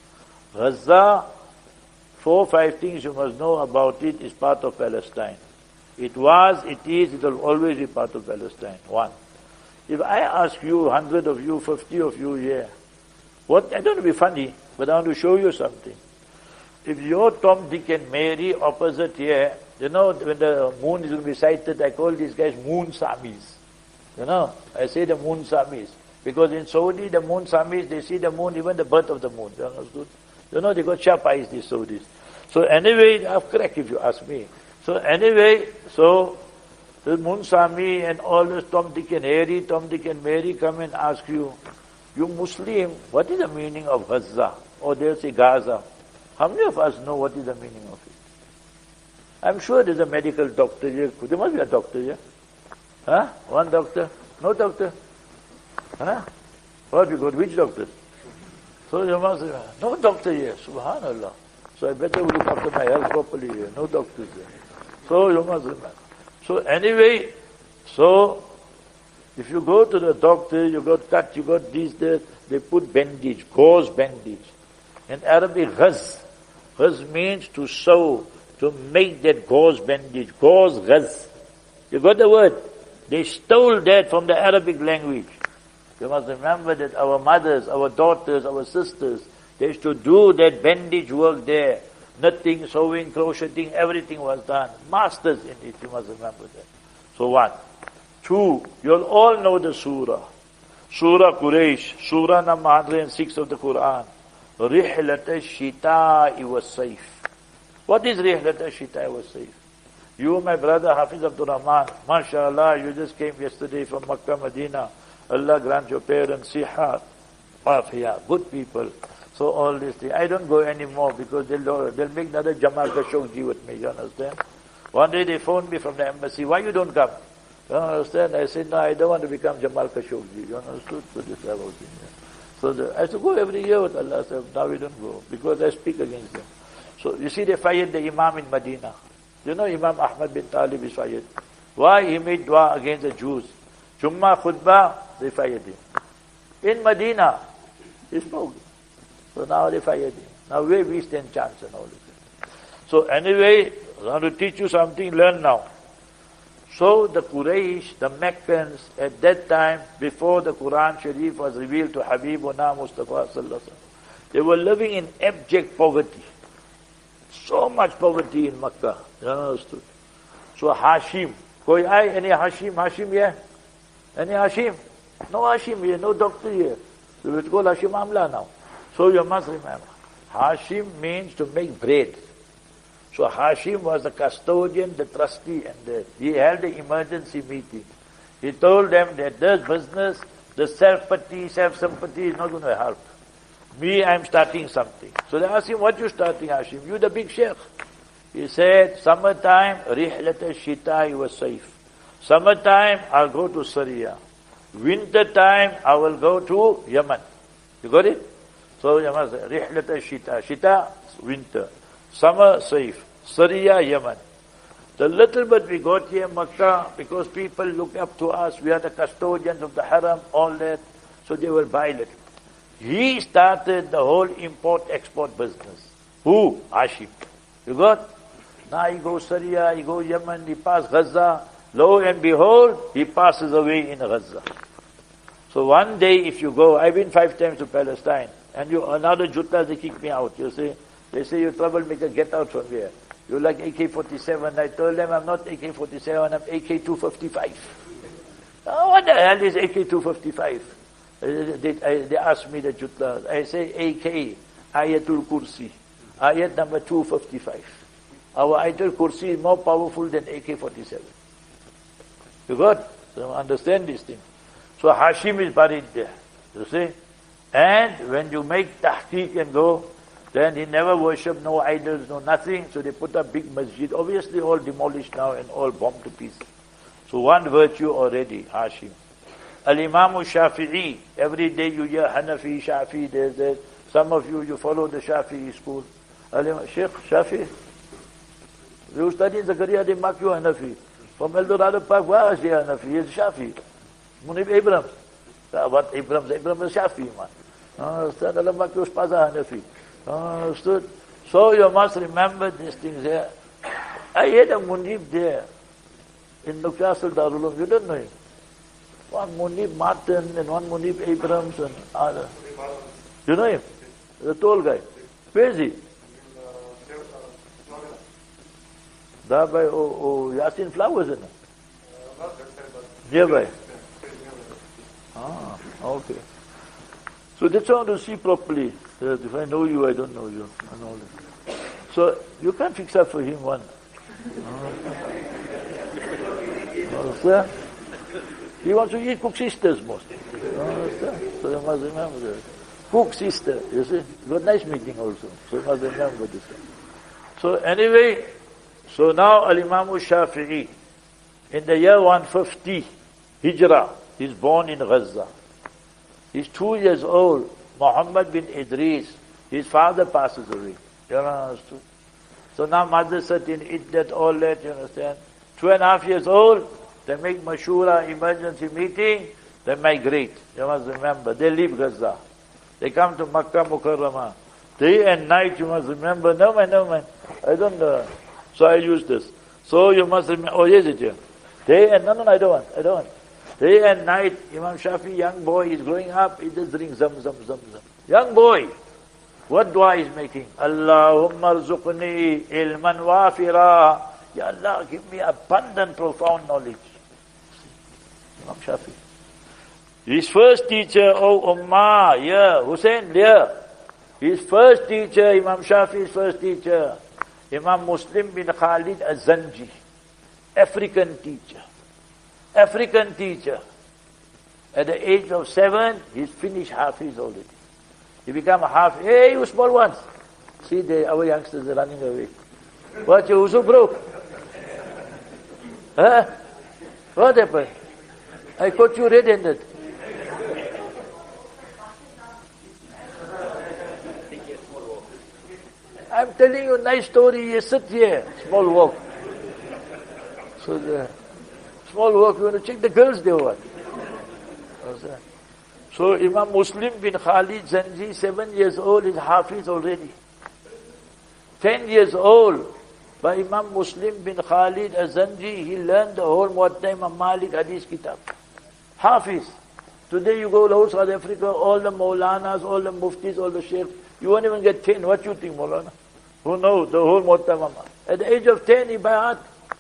Gaza, four or five things you must know about it, is part of Palestine. It was, it is, it will always be part of Palestine. One. If I ask you, one hundred of you, fifty of you here, what, I don't want to be funny, but I want to show you something. If you're Tom, Dick and Mary opposite here, you know, when the moon is going to be sighted, I call these guys moon samis. You know, I say the moon samis. Because in Saudi, the moon samis, they see the moon, even the birth of the moon. You understood? You know, they got sharp eyes, these Saudis. So anyway, I've cracked if you ask me. So anyway, so the moon sami and all this Tom, Dick and Harry, Tom, Dick and Mary come and ask you, you Muslim, what is the meaning of Gaza? Or they'll say Gaza. How many of us know what is the meaning of it? I'm sure there's a medical doctor here. There must be a doctor here. Huh? One doctor? No doctor? Huh? What we got? Which doctor? So you must say, no doctor here. Subhanallah. So I better look after my health properly here. No doctors here. So you must remember. So anyway, so if you go to the doctor, you got cut, you got this, that, they put bandage, gauze bandage. In Arabic, ghaz. Ghaz means to sew, to make that gauze bandage. Gauze, ghaz. You got the word? They stole that from the Arabic language. You must remember that our mothers, our daughters, our sisters, they used to do that bandage work there. Knitting, sewing, crocheting, everything was done. Masters in it, you must remember that. So what? Two, you'll all know the surah. Surah Quraysh, surah number one hundred six of the Quran. Rihlat al-shita'i was-sayf. What is Rihlat al-shita'i was-sayf? You, my brother Hafiz Abdul Rahman, mashallah, you just came yesterday from Makkah, Medina. Allah grant your parents sihat, afiyah, good people. So all this thing. I don't go anymore because they'll, they'll make another Jamal Khashoggi with me, you understand? One day they phoned me from the embassy, why you don't come? You understand? I said, no, I don't want to become Jamal Khashoggi. You understood? So this I was in here. So the, I used to go every year with Allah. So now we don't go because I speak against them. So you see they fired the Imam in Medina. You know Imam Ahmad bin Talib is fired. Why? He made dua against the Jews. Jummah khutbah, they fired him. In Medina, he spoke. So now they fired him. Now where we stand chance and all this. So anyway, I want to teach you something, learn now. So the Quraysh, the Meccans, at that time, before the Quran Sharif was revealed to Habibuna Mustafa Sallallahu Alaihi Wasallam, they were living in abject poverty. So much poverty in Makkah. You understood? So Hashim, koi aay, any Hashim, Hashim here? Any Hashim? No Hashim here, no doctor here. So it's called Hashim Amla now. So you must remember, Hashim means to make bread. So Hashim was the custodian, the trustee, and the, he held the emergency meeting. He told them that this business, the self-pity, self-sympathy is not going to help. Me, I'm starting something. So they asked him, what you starting, Hashim? You the big sheikh. He said, summertime, rihlat al-shita'i was safe. Summertime, I'll go to Syria. Winter time, I will go to Yemen. You got it? So Yemen, rihlat al-shita. Shita, winter. Summer, safe. Syria, Yemen. The little bit we got here in Makkah, because people look up to us, we are the custodians of the haram, all that, so they will buy little. He started the whole import-export business. Who? Hashim. You got? Now he goes Syria, he goes Yemen, he passes Gaza. Lo and behold, he passes away in Gaza. So one day if you go, I've been five times to Palestine, and you another Juttas, they kick me out, you see. They say, you troublemaker, get out from here. You're like A K forty-seven. I told them, I'm not A K forty-seven, I'm A K two fifty-five. Oh, what the hell is A K two fifty-five? Uh, they, I, they asked me the Jutlas. I say, A K, Ayatul Kursi. Ayat number two fifty-five. Our Ayatul Kursi is more powerful than A K forty-seven. You got? So understand this thing. So Hashim is buried there. You see? And when you make tahqiq and go, then he never worshipped, no idols, no nothing. So they put a big masjid, obviously all demolished now and all bombed to pieces. So one virtue already, Hashim. Al-Imam Shafi'i, every day you hear Hanafi, Shafi'i, there's there. Some of you, you follow the Shafi'i school. Al-Imam, Sheikh Shafi'i, you study in Zakaria, they mark you Hanafi. From Eldorado Park, where is he Hanafi? He is Shafi'i. Munib Abrams. What Abrams? Abrams is Shafi'i, man. Understand? Allah mark you Spaza Hanafi. Understood? So you must remember these things here. I had a Munib there in the Castle Darul Uloom. You don't know him. One Munib Martin and one Munib Abrams and other. You know him? The tall guy. Where is he? There by oh, oh, Yasin Flowers, isn't it? Nearby. Ah, okay. So that's how to see properly. That if I know you, I don't know you, and all that. So you can't fix up for him one. Understand? He wants to eat cook sisters mostly. Understand? So you must remember that. Cook sister, you see? You got nice meeting also. So you must remember this. So anyway, so now Al-Imam Shafi'i, in the year one fifty, Hijrah, he's born in Gaza. He's two years old. Muhammad bin Idris, his father passes away. You understand? So now mother sat in Iddat, all that, you understand? Two and a half years old, they make Mashura emergency meeting, they migrate. You must remember, they leave Gaza. They come to Makkah Mukarramah. Day and night, you must remember, no man, no man, I don't know. So I use this. So you must remember, oh yes, it here. Day and, no, no, no, I don't want, I don't want. Day and night, Imam Shafi, young boy, is growing up, he just drinks zam, zam, zam, zam. Young boy, what dua is making? Allahumma rzuqni ilman wafira. Ya Allah, give me abundant, profound knowledge. Imam Shafi. His first teacher, oh Ummah, yeah, Hussein, yeah. His first teacher, Imam Shafi's first teacher, Imam Muslim bin Khalid Az-Zanji, African teacher. African teacher. At the age of seven, he's finished Hafiz already. He became a Hafiz. Hey, you small ones. See, they, our youngsters are running away. What, you so broke? Huh? What happened? I caught you red-handed. I'm telling you a nice story. You sit here. Small walk. So the small walk, you want to check the girls there what? So Imam Muslim bin Khalid Zanji, seven years old, is Hafiz already. Ten years old, by Imam Muslim bin Khalid Az-Zanji, he learned the whole Muwatta Imam Malik Hadith Kitab. Hafiz. Today you go to South Africa, all the Maulanas, all the Muftis, all the Sheikhs, you won't even get ten. What you think, Maulana? Who knows the whole Muwatta Imam Malik? At the age of ten, he bayat.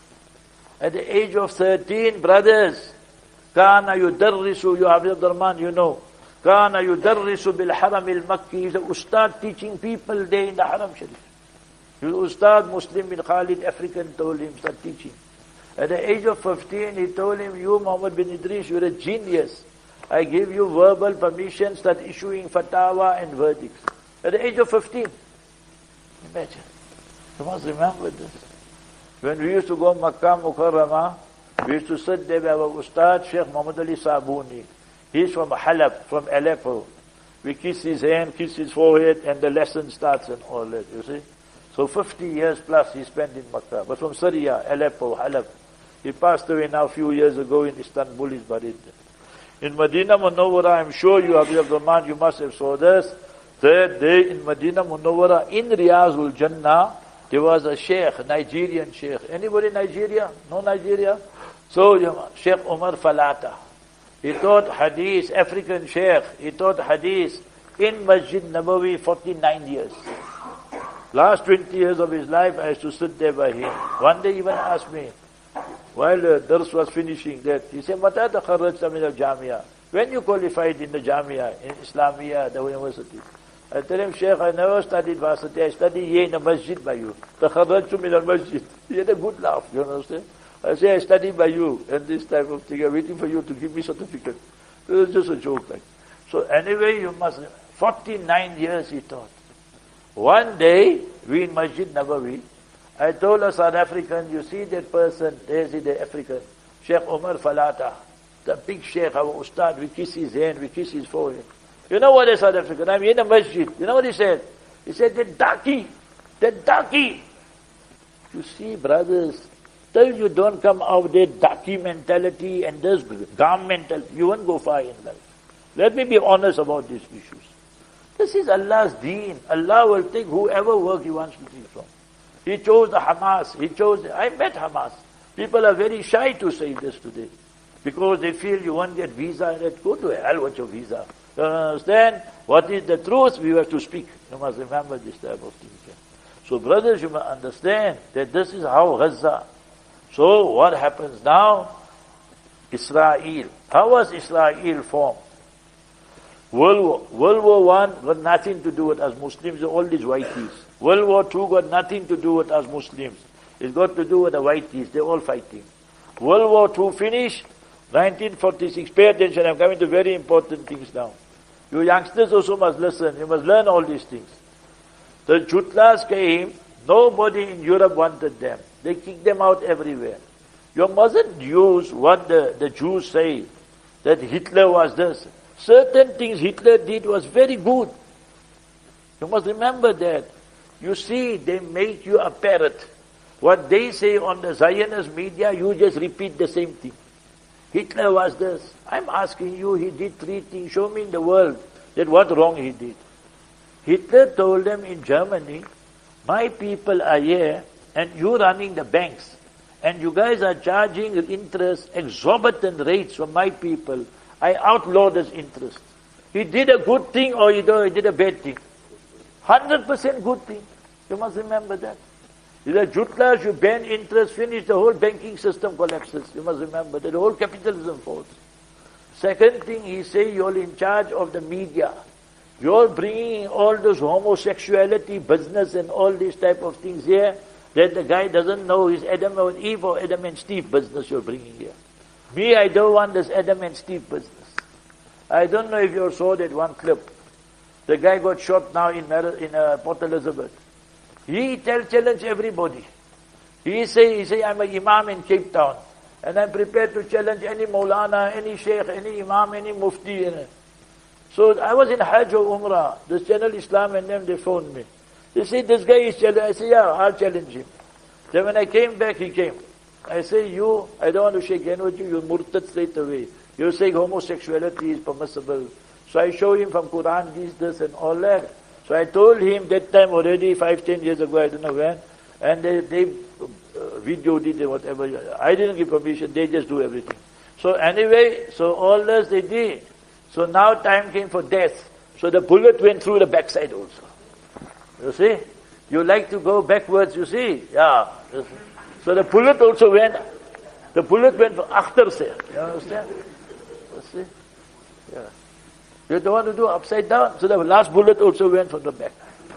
At the age of thirteen, brothers, Kana yudarrisu, you Abdul Rahman, you know. Kana yudarrisu bil haram al Makki. He's a ustad teaching people there in the Haram Sharif. He was ustad Muslim bin Khalid, African, told him, start teaching. At the age of fifteen, he told him, you Muhammad bin Idris, you're a genius. I give you verbal permission, start issuing fatwa and verdicts. At the age of fifteen. Imagine. You must remember this. When we used to go Makkah Mukarramah, we used to sit there with our Ustad, Sheikh Muhammad Ali Sabuni. He's from Halab, from Aleppo. We kiss his hand, kiss his forehead, and the lesson starts and all that, you see. So fifty years plus he spent in Makkah. But from Syria, Aleppo, Halab. He passed away now a few years ago in Istanbul, he's buried there. In Medina Munawwara, I'm sure you, Abu Abdurrahman, you must have saw this. Third day in Medina Munawwara, in Riyazul Jannah, there was a sheikh, Nigerian sheikh. Anybody Nigeria? No Nigeria? So, Sheikh Umar Falata. He taught hadith, African sheikh. He taught hadith in Masjid Nabawi forty-nine years. Last twenty years of his life, I used to sit there by him. One day he even asked me, while the dars was finishing that, he said, Mata takharrajta min al-Jamia? When you qualified in the Jamia, in Islamia, the university? I tell him, Sheikh, I never studied varsity. I studied here in the masjid by you. Takharrajtu min al-Masjid. He had a good laugh, you understand? I say, I studied by you, and this type of thing. I'm waiting for you to give me certificate. It was just a joke. Like. So anyway, you must, forty-nine years he taught. One day, we in Masjid Nabawi, I told a South African, you see that person, there's the African, Sheikh Umar Falata, the big Sheikh, our Ustad, we kiss his hand, we kiss his forehead. You know what is South African? I'm in a masjid. You know what he said? He said, that Daki, that Daki. You see, brothers, till you don't come out that Daki mentality and this Gam mentality, you won't go far in life. Let me be honest about these issues. This is Allah's deen. Allah will take whoever work He wants to take from. He chose the Hamas. He chose, I met Hamas. People are very shy to say this today. Because they feel you won't get visa. Let's go to hell with your visa. You understand? What is the truth? We have to speak. You must remember this type of thing. So brothers, you must understand that this is how Gaza. So what happens now? Israel. How was Israel formed? World War, World War One got nothing to do with us Muslims, all these whiteys. World War Two got nothing to do with us Muslims. It's got to do with the whiteys. They're all fighting. World War Two finished, nineteen forty-six. Pay attention, I'm coming to very important things now. You youngsters also must listen. You must learn all these things. The Jutlas came, nobody in Europe wanted them. They kicked them out everywhere. You mustn't use what the, the Jews say, that Hitler was this. Certain things Hitler did was very good. You must remember that. You see, they make you a parrot. What they say on the Zionist media, you just repeat the same thing. Hitler was this. I'm asking you, he did three things. Show me in the world that what wrong he did. Hitler told them in Germany, my people are here and you running the banks. And you guys are charging interest, exorbitant rates from my people. I outlaw this interest. He did a good thing or he did a bad thing. one hundred percent good thing. You must remember that. The Jutlas, you ban interest, finish, the whole banking system collapses. You must remember that. The whole capitalism falls. Second thing, he say, you're in charge of the media. You're bringing all this homosexuality business and all these type of things here that the guy doesn't know is Adam and Eve or Adam and Steve business you're bringing here. Me, I don't want this Adam and Steve business. I don't know if you saw that one clip. The guy got shot now in in uh, Port Elizabeth. He tell challenge everybody. He say, he say, I'm an imam in Cape Town, and I'm prepared to challenge any Maulana, any Sheikh, any Imam, any Mufti. So I was in Hajj or Umrah. This Channel Islam and them, they phoned me. They say, this guy is challenging. I say, yeah, I'll challenge him. Then when I came back, he came. I say, you, I don't want to shake hands with you, you murtad straight away. You say homosexuality is permissible. So I show him from Quran, this, this and all that. So I told him that time already, five, ten years ago, I don't know when, and they, they uh, videoed it and whatever. I didn't give permission, they just do everything. So anyway, so all this they did. So now time came for death. So the bullet went through the backside also. You see? You like to go backwards, you see? Yeah. So the bullet also went, the bullet went for achter se. You understand? You see? Yeah. You don't want to do upside down. So the last bullet also went from the back.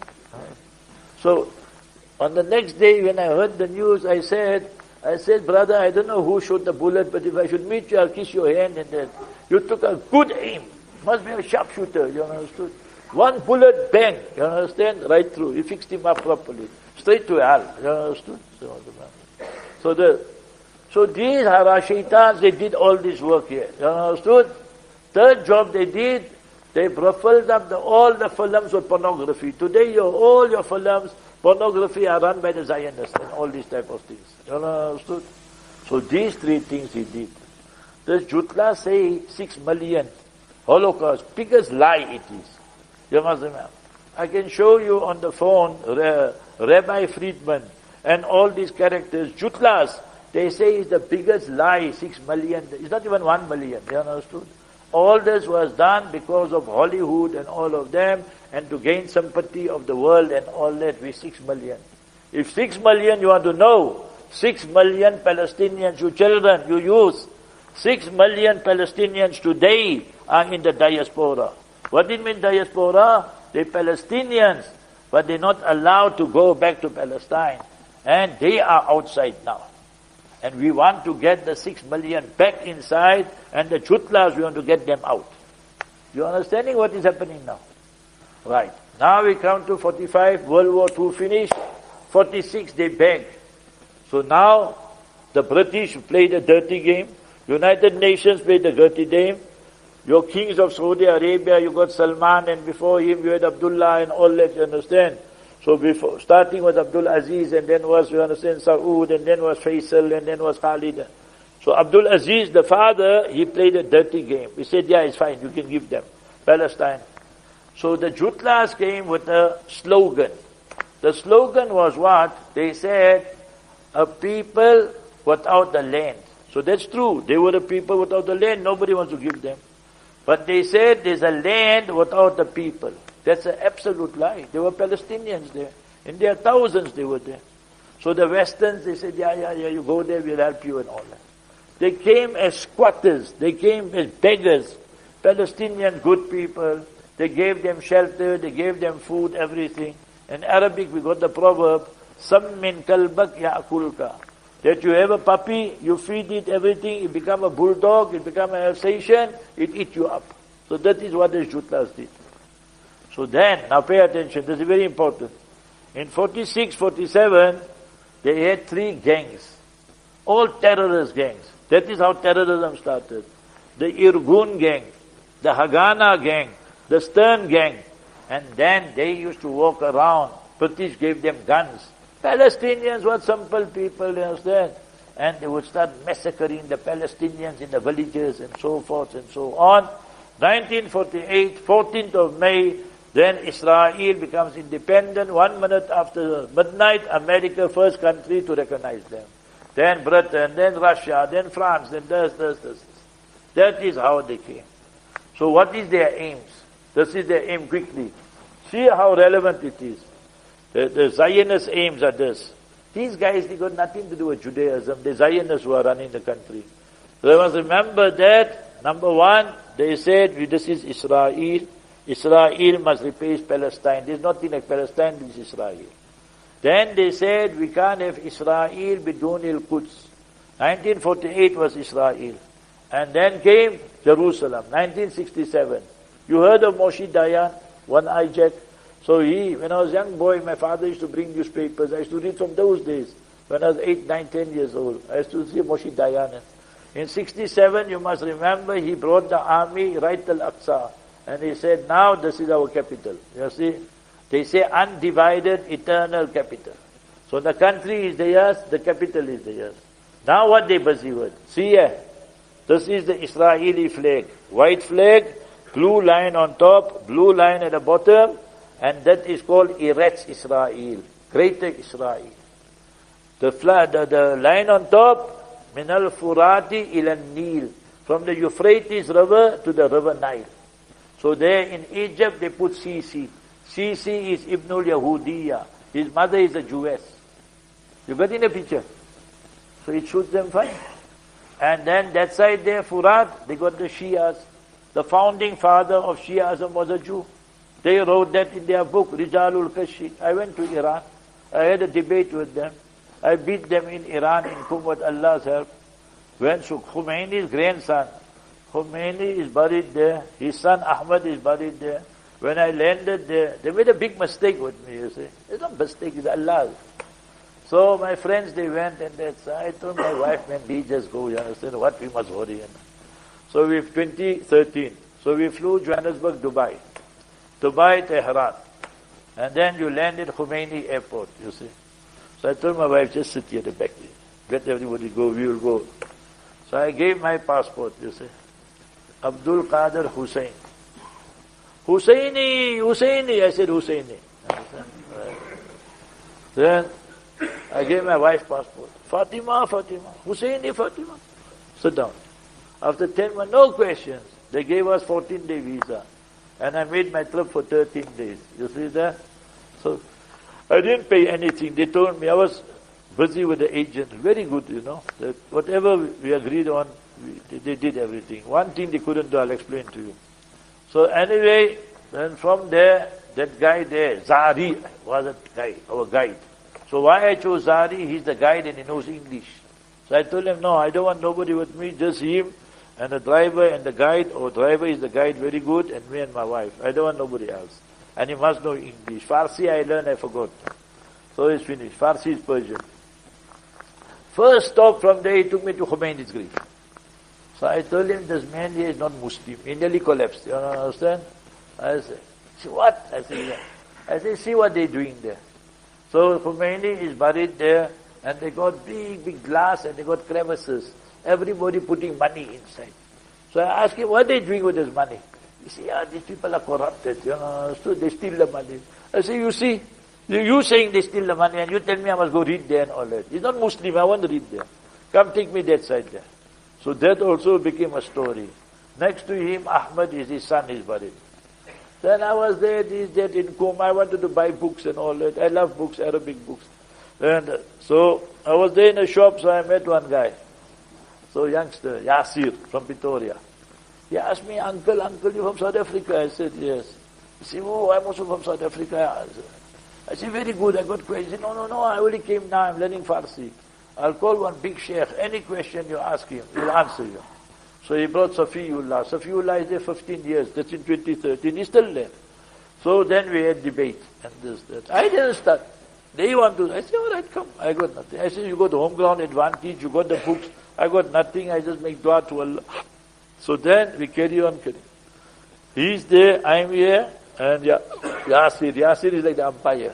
So on the next day when I heard the news, I said, I said, brother, I don't know who shot the bullet, but if I should meet you, I'll kiss your hand and then. You took a good aim. Must be a sharpshooter, you understood? One bullet, bang, you understand? Right through. You fixed him up properly. Straight to hell, you understood? So, so the, so these hara shaitans, they did all this work here, you understood? Third job they did, they ruffled up the, all the films with pornography. Today, your, all your films, pornography are run by the Zionists and all these type of things. You understood? So these three things he did. Does Jutla say six million Holocaust? Biggest lie it is. You must remember. I can show you on the phone uh, Rabbi Friedman and all these characters. Jutlas, they say is the biggest lie, six million. It's not even one million. You understood? All this was done because of Hollywood and all of them, and to gain sympathy of the world and all that with six million. If six million you want to know, six million Palestinians, you children, you use, six million Palestinians today are in the diaspora. What did it mean diaspora? They're Palestinians, but they're not allowed to go back to Palestine. And they are outside now. And we want to get the six million back inside, and the Jutlas, we want to get them out. You understanding what is happening now? Right. Now we come to forty-five, World War Two finished. forty-six, they begged. So now, the British played a dirty game. United Nations played a dirty game. Your kings of Saudi Arabia, you got Salman, and before him you had Abdullah and all that, you understand? So before, starting with Abdul Aziz, and then was, you understand, Saud, and then was Faisal, and then was Khalid. So Abdul Aziz, the father, he played a dirty game. He said, yeah, it's fine, you can give them Palestine. So the Jutlas came with a slogan. The slogan was what? They said, a people without the land. So that's true. They were the people without the land. Nobody wants to give them. But they said there's a land without the people. That's an absolute lie. There were Palestinians there. In their thousands they were there. So the Westerns, they said, yeah, yeah, yeah, you go there, we'll help you and all that. They came as squatters. They came as beggars. Palestinian good people. They gave them shelter. They gave them food, everything. In Arabic, we got the proverb, Sammin kalbak ya'kulka. That you have a puppy, you feed it everything, it become a bulldog, it become an Alsatian, it eats you up. So that is what the Jutlas did. So then, now pay attention, this is very important. In forty-six, forty-seven, they had three gangs. All terrorist gangs. That is how terrorism started. The Irgun gang, the Haganah gang, the Stern gang. And then they used to walk around. British gave them guns. Palestinians were simple people, you understand? And they would start massacring the Palestinians in the villages and so forth and so on. nineteen forty-eight, fourteenth of May, then Israel becomes independent. One minute after midnight, America, first country to recognize them. Then Britain, then Russia, then France, then this, this, this. That is how they came. So what is their aims? This is their aim quickly. See how relevant it is. The, the Zionist aims are this. These guys, they got nothing to do with Judaism. The Zionists who are running the country. So you must remember that number one, they said, this is Israel. Israel must replace Palestine. There's nothing like Palestine, this is Israel. Then they said, we can't have Israel bidun al-Quds. nineteen forty-eight was Israel. And then came Jerusalem, nineteen sixty-seven. You heard of Moshe Dayan, one-eye Jack? So he, when I was a young boy, my father used to bring newspapers. I used to read from those days. When I was eight, nine, ten years old, I used to see Moshe Dayan. In sixty-seven, you must remember, he brought the army right to Al-Aqsa. And he said, now this is our capital. You see? They say undivided, eternal capital. So the country is theirs, the capital is theirs. Now what they busy with? See here. This is the Israeli flag. White flag, blue line on top, blue line at the bottom, and that is called Eretz Israel, Greater Israel. The flag, the, the line on top, Min al-Furati ila Nil, from the Euphrates River to the River Nile. So there in Egypt they put Sisi. Sisi is Ibnul Yahudiya. His mother is a Jewess. You got in the picture? So it suits them fine. And then that side there, Furat, they got the Shias. The founding father of Shiasm was a Jew. They wrote that in their book, Rijalul Kashi. I went to Iran. I had a debate with them. I beat them in Iran in Qum with Allah's help. When Khomeini's grandson, Khomeini is buried there. His son Ahmad is buried there. When I landed there, they made a big mistake with me, you see. It's not a mistake, it's Allah. So my friends, they went and they said, I told my wife, man, we just go, you understand, what we must worry. You know? So we twenty thirteen. So we flew Johannesburg, Dubai. Dubai, Tehran. And then you landed Khomeini airport, you see. So I told my wife, just sit here at the back. Let everybody go, we will go. So I gave my passport, you see. Abdul Qadir Hussain. Hussaini, Hussaini, I said Hussaini. Then I gave my wife passport. Fatima, Fatima, Hussaini, Fatima. Sit down. After ten months, no questions. They gave us fourteen day visa. And I made my trip for thirteen days. You see that? So I didn't pay anything. They told me I was busy with the agent. Very good, you know. That whatever we agreed on, we, they did everything. One thing they couldn't do, I'll explain to you. So anyway, then from there, that guy there, Zari, was a guy, our guide. So why I chose Zari? He's the guide and he knows English. So I told him, no, I don't want nobody with me, just him and the driver and the guide. Or driver is the guide, very good, and me and my wife. I don't want nobody else. And he must know English. Farsi I learned, I forgot. So it's finished. Farsi is Persian. First stop from there, he took me to Khomeini's grave. So I told him, this man here is not Muslim. He nearly collapsed. You understand? I said, see what? I said, yeah. I said, see what they're doing there. So Khomeini is buried there, and they got big, big glass, and they got crevices. Everybody putting money inside. So I asked him, what are they doing with this money? He said, yeah, these people are corrupted. You know, so they steal the money. I said, you see, you saying they steal the money, and you tell me I must go read there and all that. He's not Muslim, I want to read there. Come take me that side there. So that also became a story. Next to him, Ahmad is his son is buried. Then I was there, this, that, in Qum. I wanted to buy books and all that. I love books, Arabic books. And uh, so I was there in a shop, so I met one guy. So youngster, Yasir, from Pretoria. He asked me, uncle, uncle, you from South Africa? I said, yes. He said, oh, I'm also from South Africa. I said, very good, I got questions. He said, no, no, no, I only came now, I'm learning Farsi. I'll call one big sheikh, any question you ask him, he'll answer you. So he brought Safiullah. Safiullah is there fifteen years, that's in twenty thirteen, he's still there. So then we had debate, and this, that. I didn't start. They want to, I said, all right, come. I got nothing. I said, you got the home ground advantage, you got the books. I got nothing, I just make dua to Allah. So then we carry on carrying. He's there, I'm here, and yeah, Yasir. Yasir is like the umpire.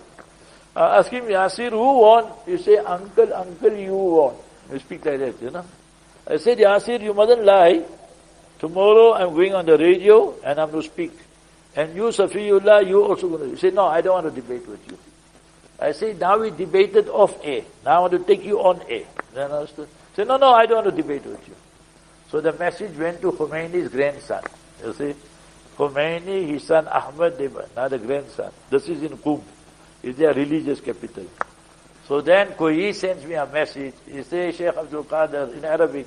I ask him, Yasir, who won? You say, uncle, uncle, you won. You speak like that, you know. I said, Yasir, you mustn't lie. Tomorrow I'm going on the radio and I'm going to speak. And you, Safiullah, you also going to. You say, no, I don't want to debate with you. I say, now we debated off air. Now I want to take you on air. Then I understood. Say, no, no, I don't want to debate with you. So the message went to Khomeini's grandson. You see, Khomeini, his son Ahmad, now the grandson. This is in Qum. It's their religious capital. So then he sends me a message. He says, Sheikh Abdul Qadir, in Arabic,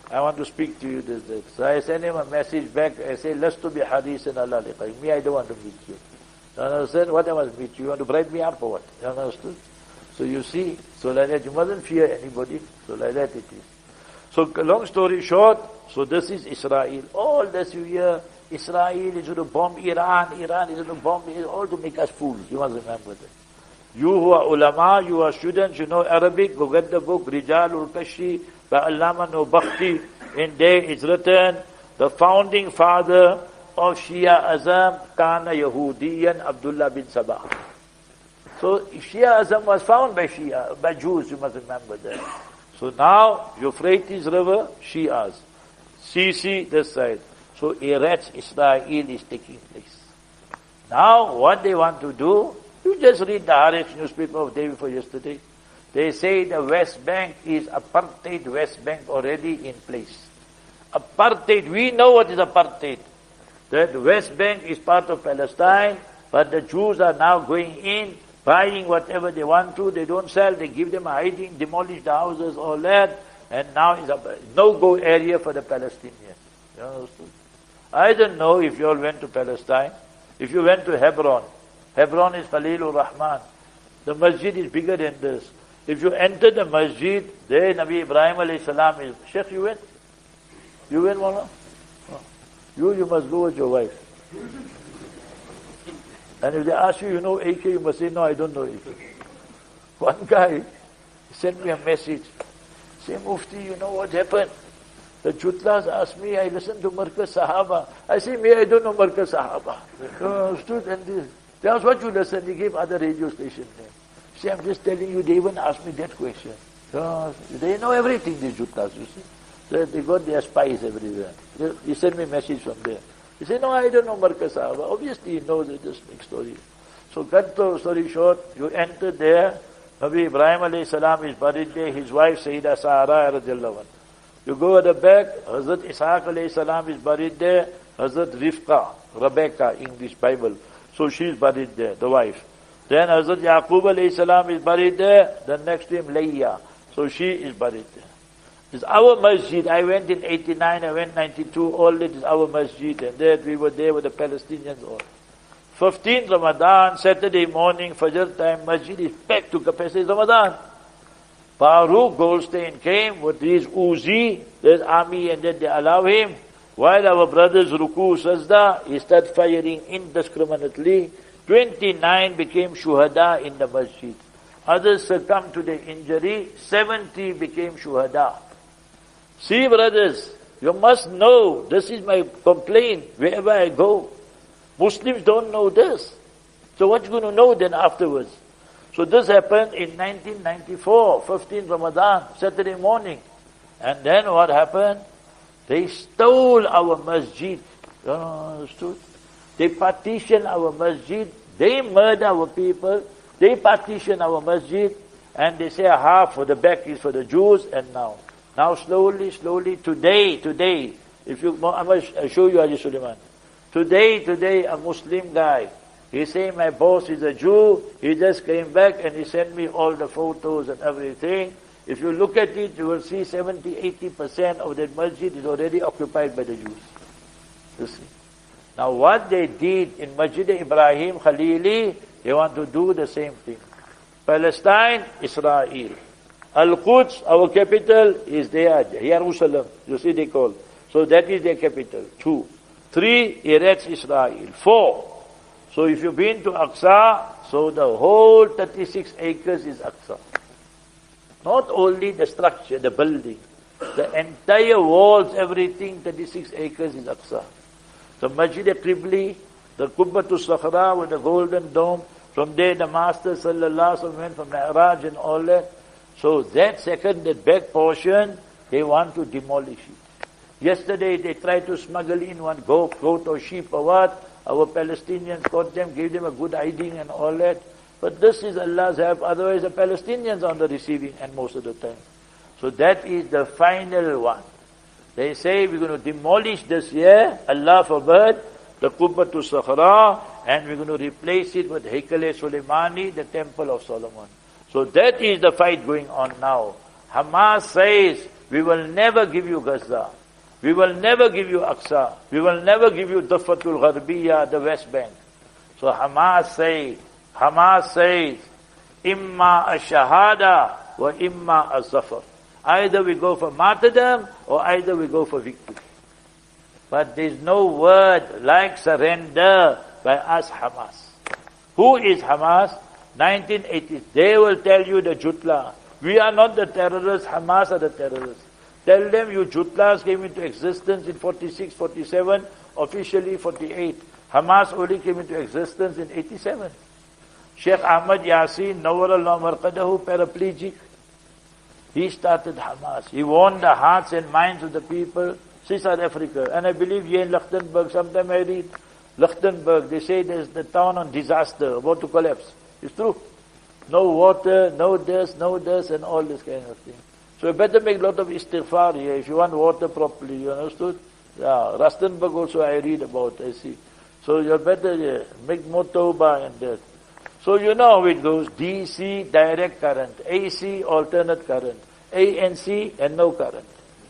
I want to speak to you this, this. So I send him a message back. I say, let's to be hadith and Allah liqai. Me, I don't want to meet you. You understand? What I must meet you? You want to bribe me up or what? You understood? So you see, so like that, you mustn't fear anybody. So like that it is. So long story short, so this is Israel. All this you hear, Israel is going to bomb Iran, Iran is going to bomb, it's all to make us fools. You must remember that. You who are ulama, you are students, you know Arabic, go get the book, Rijal ul-Kashi, by Allama Nobakti. In there it's written, the founding father of Shia Azam, Kana Yahudiyan Abdullah bin Sabah. So Shia Azam was found by Shia, by Jews, you must remember that. So now, Euphrates River, Shias. Sisi, this side. So Eretz Israel is taking place. Now, what they want to do, you just read the Haaretz newspaper of the day before yesterday. They say the West Bank is apartheid West Bank already in place. Apartheid, we know what is apartheid. That the West Bank is part of Palestine, but the Jews are now going in, buying whatever they want to, they don't sell, they give them a hiding, demolish the houses, all that, and now it's a no-go area for the Palestinians. You understand? I don't know if you all went to Palestine. If you went to Hebron, Hebron is Khalilur Rahman. The masjid is bigger than this. If you enter the masjid, there Nabi Ibrahim alayhi salam is. Sheikh, you went? You went, Mawla? Oh. You, you must go with your wife. And if they ask you, you know A K, you must say, no, I don't know A K. One guy sent me a message. Say, Mufti, you know what happened? The Jutlas asked me, I listened to Markaz Sahaba. I say, me, I don't know Markaz Sahaba. Oh, stood and this. They asked, what you listen? They gave other radio station name. See, I'm just telling you, they even asked me that question. Oh, they know everything, these Jutlas, you see. So they got their spies everywhere. They, he sent me a message from there. He said, no, I don't know Markaz Sahaba. Obviously, he knows it, just make story. So, cut the story short, you enter there, Nabi Ibrahim alayhi salam is buried there, his wife Sayyidah Sahara radiallahu anha. You go at the back, Hazrat Ishaq alayhi salam is buried there, Hazrat Rifqa, Rebecca, English Bible. So she is buried there, the wife. Then Hazrat Yaqub alayhi salam is buried there, the next to him Layya. So she is buried there. It's our masjid. I went in eighty-nine, I went ninety-two, all it is our masjid. And there we were there with the Palestinians all. fifteenth Ramadan, Saturday morning, Fajr time, masjid is packed to capacity. Ramadan. Farooq Goldstein came with his Uzi, there's army, and then they allow him. While our brothers Ruku Sajda, he started firing indiscriminately. twenty-nine became Shuhada in the masjid. Others succumbed to their injury. seventy became Shuhada. See, brothers, you must know, this is my complaint wherever I go. Muslims don't know this. So what you going to know then afterwards? So this happened in nineteen ninety-four, fifteenth Ramadan, Saturday morning. And then what happened? They stole our masjid. You understood? They partitioned our masjid. They murder our people. They partition our masjid. And they say half for the back is for the Jews. And now, now slowly, slowly, today, today, if you, I must show you Haji Suleiman. Today, today, a Muslim guy, he saying my boss is a Jew, he just came back and he sent me all the photos and everything. If you look at it, you will see seventy, eighty percent of that masjid is already occupied by the Jews. You see. Now what they did in Masjid Ibrahim Khalili, they want to do the same thing. Palestine, Israel. Al-Quds, our capital, is there, Jerusalem. You see they call. So that is their capital. Two. Three, Eretz Israel. Four. So if you've been to Aqsa, so the whole thirty-six acres is Aqsa. Not only the structure, the building. The entire walls, everything, thirty-six acres is Aqsa. The Masjid al-Qibli, the Qubbatul Sakhra with the golden dome. From there the Master Sallallahu Alaihi Wasallam went from Mi'raj and all that. So that second, that back portion, they want to demolish it. Yesterday they tried to smuggle in one goat, goat or sheep or what. Our Palestinians caught them, gave them a good hiding and all that. But this is Allah's help, otherwise the Palestinians are on the receiving end most of the time. So that is the final one. They say we're going to demolish this year, Allah forbid, the Qubbatul Sakhra, and we're going to replace it with Haikal-e-Sulaimani, the Temple of Solomon. So that is the fight going on now. Hamas says we will never give you Gaza. We will never give you Aqsa. We will never give you Dafatul Gharbiya, the West Bank. So Hamas says, Hamas says, Imma a-shahada wa imma a-zafar. Either we go for martyrdom or either we go for victory. But there's no word like surrender by us Hamas. Who is Hamas? nineteen eighty. They will tell you the Jutla. We are not the terrorists, Hamas are the terrorists. Tell them you Jutlas came into existence in forty-six, forty-seven, officially forty-eight. Hamas only came into existence in eighty-seven. Sheikh Ahmad Yasin, Nawwarallahu Marqadahu, paraplegic. He started Hamas. He won the hearts and minds of the people, see South Africa. And I believe here in Lichtenberg, sometime I read Lichtenberg, they say there's the town on disaster, about to collapse. It's true. No water, no this, no this, and all this kind of thing. So you better make a lot of istighfar here if you want water properly, you understood? Yeah, Rustenburg also I read about, I see. So you better yeah, make more tawbah and that. So you know how it goes, D C, direct current, A C, alternate current, A N C, and no current.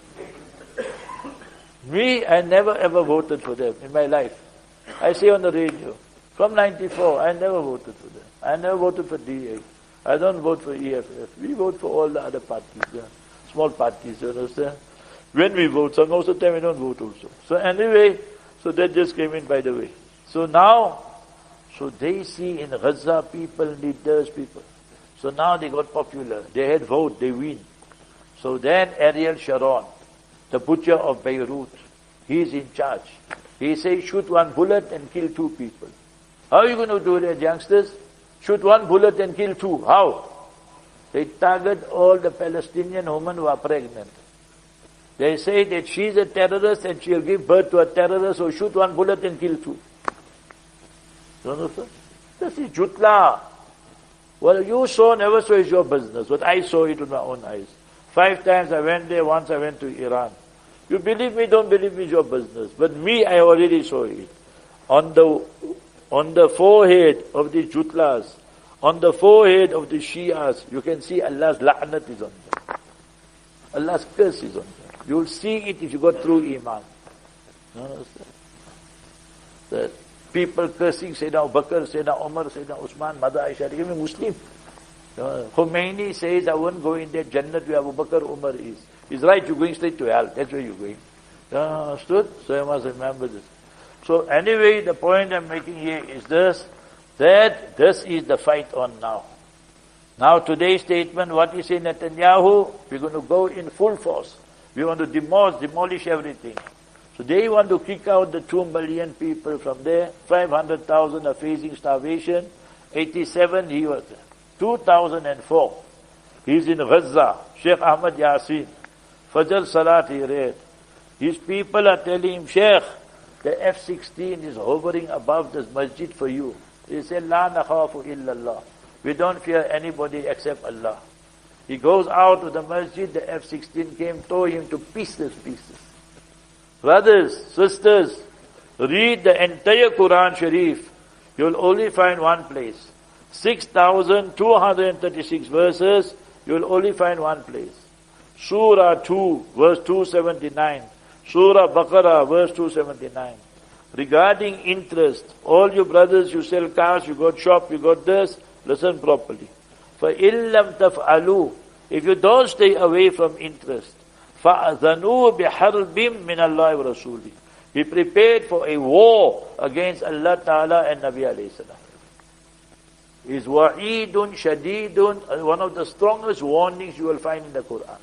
Me, I never ever voted for them in my life. I say on the radio, from ninety-four, I never voted for them. I never voted for D A. I don't vote for E F F. We vote for all the other parties, yeah. Small parties, you understand? When we vote, so most of the time we don't vote also. So anyway, so that just came in by the way. So now, so they see in Gaza people need those people. So now they got popular. They had vote, they win. So then Ariel Sharon, the butcher of Beirut, he's in charge. He says shoot one bullet and kill two people. How are you going to do that, youngsters? Shoot one bullet and kill two. How? They target all the Palestinian women who are pregnant. They say that she's a terrorist and she'll give birth to a terrorist, so shoot one bullet and kill two. You understand? This is Jutla. Well, you saw, never saw is your business, but I saw it with my own eyes. Five times I went there, once I went to Iran. You believe me, don't believe me, is your business. But me, I already saw it. On the On the forehead of the Jutlas, on the forehead of the Shias, you can see Allah's la'nat is on them. Allah's curse is on them. You will see it if you go through Iman. You understand? The people cursing Sayyidina Abu Bakr, Sayyidina Umar, Sayyidina Usman, Mother Aisha, they became Muslim. Uh, Khomeini says, I won't go in that Jannat where Abu Bakr, Umar is. He's right, you're going straight to hell. That's where you're going. You understood? So you must remember this. So anyway, the point I'm making here is this, that this is the fight on now. Now today's statement, what is in Netanyahu? We're going to go in full force. We want to demolish, demolish everything. So they want to kick out the two million people from there. five hundred thousand are facing starvation. eighty-seven, he was there. two thousand four, he's in Gaza. Sheikh Ahmad Yasin. Fajr Salat he read. His people are telling him, Sheikh, the F sixteen is hovering above this masjid for you. He said, La nakhafu illallah. We don't fear anybody except Allah. He goes out to the masjid, the F sixteen came, tore him to pieces, pieces. Brothers, sisters, read the entire Quran Sharif. You'll only find one place. six thousand two hundred thirty-six verses, you'll only find one place. Surah two, verse two seventy-nine. Surah Baqarah, verse two seventy-nine. Regarding interest, all you brothers, you sell cars, you got shop, you got this, listen properly. فَإِن لَمْ تَفْعَلُوا, if you don't stay away from interest, فَأَذَنُوا بِحَرْبٍ مِّنَ اللَّهِ وَرَسُولِهِ, be prepared for a war against Allah Ta'ala and Nabi alayhi salam. Is wa'idun shadidun, one of the strongest warnings you will find in the Quran.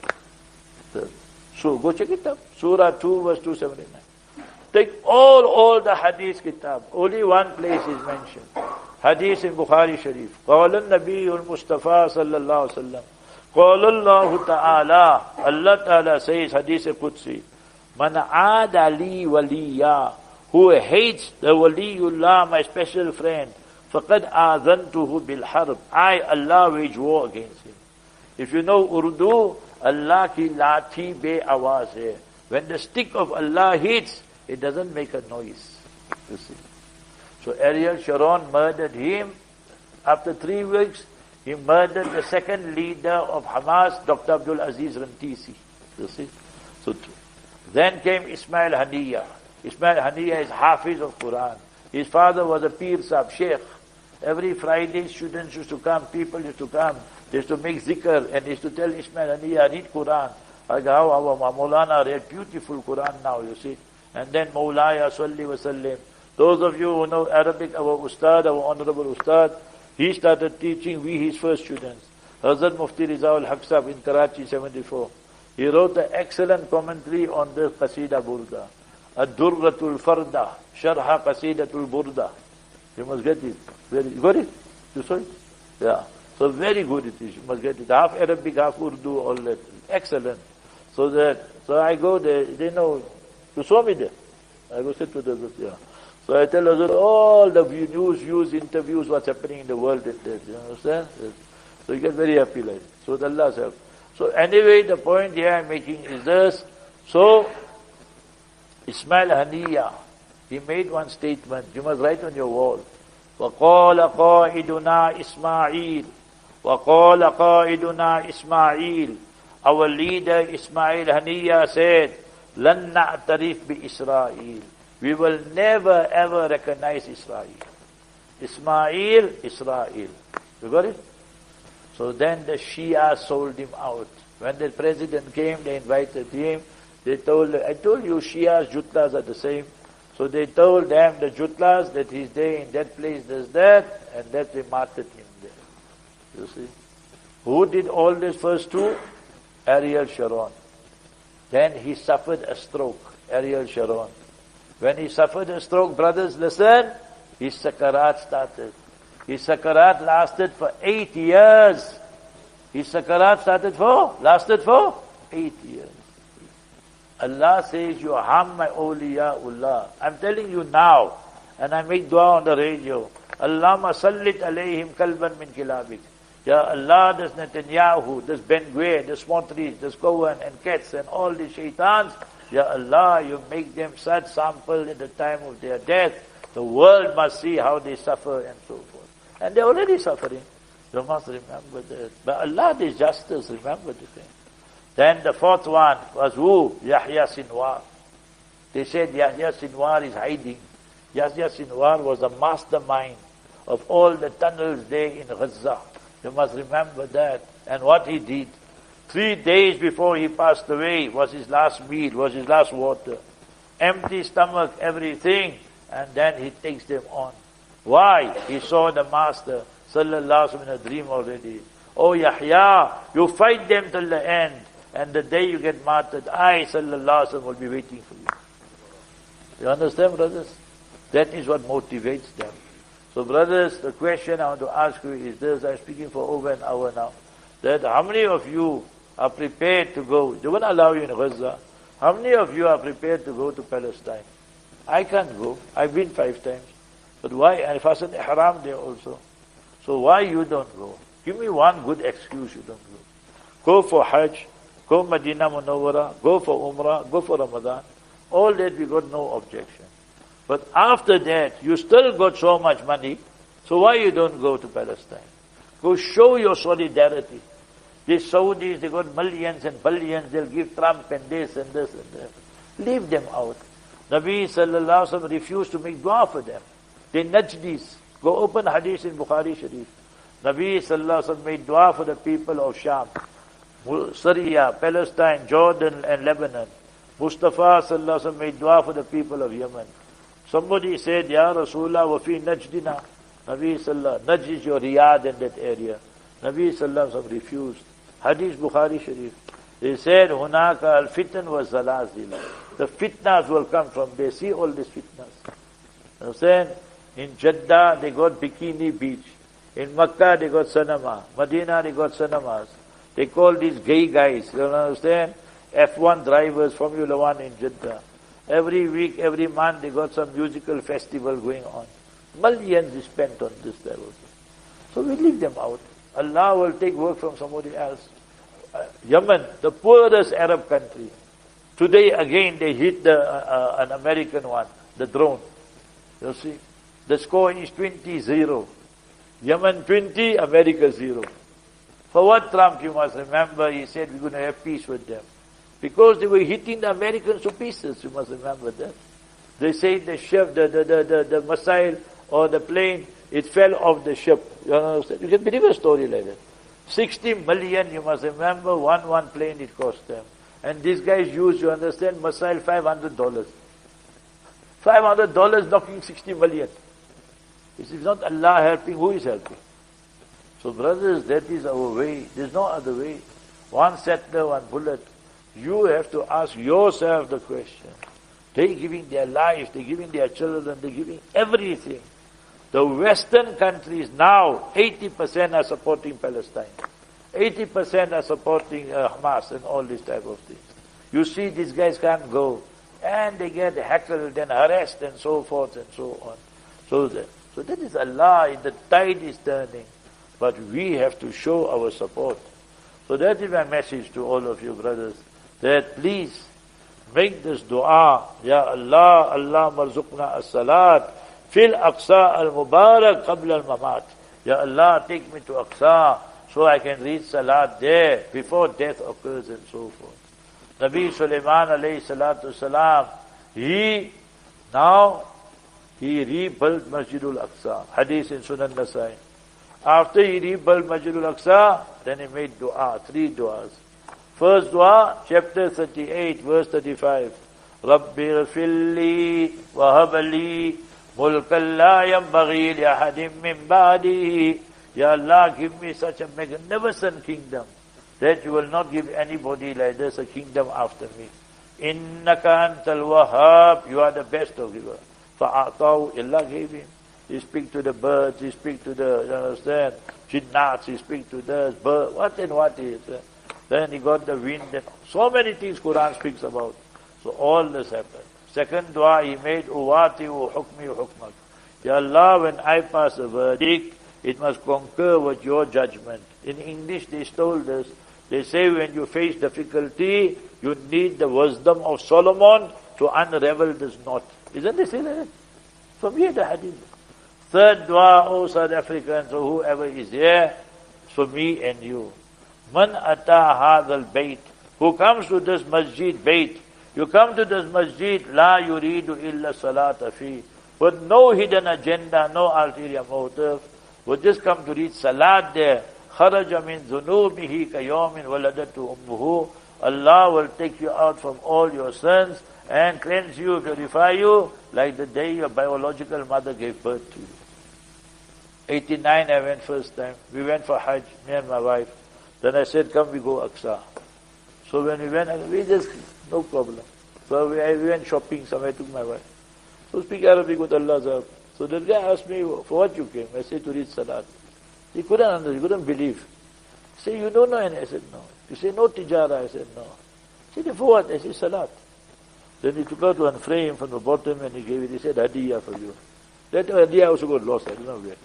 So go check it up. Surah two, verse two seventy-nine. Take all, all the hadith kitab. Only one place is mentioned. Hadith in Bukhari Sharif. قال النبي المصطفى صلى الله عليه وسلم. قال الله تعالى. Allah Ta'ala says, Hadith Qudsi. Man aada li waliya. Who hates the waliyullah, my special friend. فَقَدْ آذَنْتُهُ بِالْحَرْبِ. I, Allah, wage war against him. If you know Urdu, Allah ki lathi be awaz hai. When the stick of Allah hits, it doesn't make a noise. You see. So Ariel Sharon murdered him. After three weeks, he murdered the second leader of Hamas, Doctor Abdul Aziz Rantisi. You see? So then came Ismail Haniya. Ismail Haniya is Hafiz of Quran. His father was a Pir Sahib, Sheikh. Every Friday students used to come, people used to come. They used to make zikr and they used to tell Ismail Haniya, read Quran. Like how our Maulana read beautiful Quran now, you see. And then Maulaya Salli wa Sallim. Those of you who know Arabic, our Ustad, our Honorable Ustad, he started teaching, we his first students. Hazrat Mufti Rizal Haq Sahib in Karachi, seventy-four. He wrote an excellent commentary on the Qasida Burda. Ad-Durratul Farda, Sharha Qasidatul Burda. You must get it. Very, you got it? You saw it? Yeah. So very good it is. You must get it. Half Arabic, half Urdu, all that. Excellent. So that, so I go there, they know, you saw me there. I go sit to the, yeah. So I tell Hazrat all the news, views, interviews, what's happening in the world and that. You understand? So you get very happy like So with Allah's help. So anyway, the point here I'm making is this. So, Ismail Haniya, he made one statement. You must write on your wall. وَقَالَ قَائِدُنَا إِسْمَاعِيلٌ وَقَالَ قَائِدُنَا إِسْمَاعِيلٌ. Our leader Ismail Haniya said, لَن نَعْتَرِفْ بِإِسْرَائِيل. We will never ever recognize Israel. Ismail, Israel. You got it? So then the Shia sold him out. When the president came, they invited him. They told, I told you Shias, Jutlas are the same. So they told them, the Jutlas, that he's there in that place, there's that, and that they martyred him there. You see? Who did all this first two? Ariel Sharon. Then he suffered a stroke, Ariel Sharon. When he suffered a stroke, brothers, listen, his sakarat started. His sakarat lasted for eight years. His sakarat started for, lasted for eight years. Allah says, you harm my awliyaullah. I'm telling you now, and I make dua on the radio. Allahumma sallit alayhim kalban min kilabik. Ya Allah, this Netanyahu, this Ben-Gvir, this Smotrich, this Cohen and Katz and all these shaitans, Ya Allah, you make them such sample in the time of their death. The world must see how they suffer and so forth. And they're already suffering. You must remember that. But Allah is justice, remember the thing. Then the fourth one was who? Yahya Sinwar. They said Yahya Sinwar is hiding. Yahya Sinwar was the mastermind of all the tunnels there in Gaza. You must remember that. And what he did. Three days before he passed away was his last meal, was his last water. Empty stomach, everything. And then he takes them on. Why? He saw the Master, sallallahu alaihi wasallam, in a dream already. Oh Yahya, you fight them till the end. And the day you get martyred, I, sallallahu alaihi wasallam, will be waiting for you. You understand, brothers? That is what motivates them. So brothers, the question I want to ask you is this. I'm speaking for over an hour now. That how many of you are prepared to go? They won't allow you in Gaza. How many of you are prepared to go to Palestine? I can't go. I've been five times. But why? I fastened ihram there also. So why you don't go? Give me one good excuse you don't go. Go for Hajj. Go Medina Munawwara. Go for Umrah. Go for Ramadan. All that we got no objection. But after that, you still got so much money. So why you don't go to Palestine? Go show your solidarity. These Saudis, they got millions and billions. They'll give Trump and this and this and that. Leave them out. Nabi sallallahu alaihi wasallam refused to make dua for them. They Najdis. Go open hadith in Bukhari Sharif. Nabi sallallahu alaihi wasallam made dua for the people of Sham, Syria, Palestine, Jordan and Lebanon. Mustafa sallallahu alaihi wasallam made dua for the people of Yemen. Somebody said, Ya Rasulullah, wa fi Najdina. Nabi sallallahu alaihi wasallam, Najd is your Riyadh in that area. Nabi sallallahu alaihi wasallam refused. Hadith Bukhari Sharif. They said, Hunaka al-fitan wa zalazil. The fitnas will come from there. See all these fitnas. You understand? In Jeddah, they got Bikini Beach. In Makkah, they got cinema. Medina, they got cinemas. They call these gay guys. You understand? F one drivers, Formula One in Jeddah. Every week, every month, they got some musical festival going on. Millions is spent on this level. So we leave them out. Allah will take work from somebody else. Uh, Yemen, the poorest Arab country. Today again they hit the, uh, uh, an American one, the drone. You see? The score is twenty zero. Yemen twenty, America zero. For what Trump, you must remember, he said we're going to have peace with them. Because they were hitting the Americans to pieces, you must remember that. They say the ship, the, the, the, the, the missile or the plane, it fell off the ship. You understand? You can believe a story like that. sixty million, you must remember, one, one plane it cost them. And these guys used, you understand, missile five hundred dollars. five hundred dollars knocking sixty million. If it's not Allah helping, who is helping? So brothers, that is our way. There's no other way. One settler, one bullet. You have to ask yourself the question. They're giving their life, they're giving their children, they're giving everything. The Western countries now, eighty percent are supporting Palestine. eighty percent are supporting uh, Hamas and all these type of things. You see, these guys can't go. And they get heckled and harassed and so forth and so on. So that, so that is Allah, the tide is turning. But we have to show our support. So that is my message to all of you brothers, that please make this dua, Ya Allah, Allah marzuqna as-salat, fil Aqsa al-Mubarak qabla al-mamat. Ya Allah, take me to Aqsa, so I can read salat there, before death occurs and so forth. Nabi Sulaiman alayhi salatu salam, he, now, he rebuilt Masjidul Aqsa. Hadith in Sunan Nasai. After he rebuilt Masjidul Aqsa, then he made dua, three duas. First dua, chapter thirty-eight, verse thirty-five. Rabbi rafilli wa habali mulkan la yanbaghi li ahadin min ba'di. Ya Allah, give me such a magnificent kingdom that you will not give anybody like this a kingdom after me. Innaka antal wahhab, you are the best of givers. Fa'atahu, Allah gave him. He speak to the birds, he speak to the, you understand, jinnats, he speak to the birds, what and what is. Then he got the wind, and so many things Quran speaks about. So all this happened. Second dua he made, Uwati u hukmi u hukmak. Ya Allah, when I pass a verdict, it must concur with your judgment. In English they told us, they say when you face difficulty, you need the wisdom of Solomon to unravel this knot. Isn't this it? From here the hadith. Third dua, O South Africans, or whoever is here, for me and you. Man ata hadal bayt, who comes to this masjid bayt, you come to this masjid, la yuridu illa salata fi, with no hidden agenda, no ulterior motive, would just come to read salat there, kharaja min dhunubihi kayomin waladatu ummuhu, Allah will take you out from all your sins and cleanse you, purify you, like the day your biological mother gave birth to you. eighty-nine I went first time. We went for Hajj, me and my wife. Then I said, come we go Aqsa. So when we went, we just, no problem. So we, I went shopping somewhere, I took my wife. So speak Arabic with Allah's help. So that guy asked me, for what you came? I said, to read Salat. He couldn't understand, he couldn't believe. He said, you don't know? And I said, no. He said, no tijara? I said, no. He said, for what? I said, Salat. Then he took out one frame from the bottom and he gave it. He said, Hadiyah for you. That Hadiyah also got lost, I don't know where.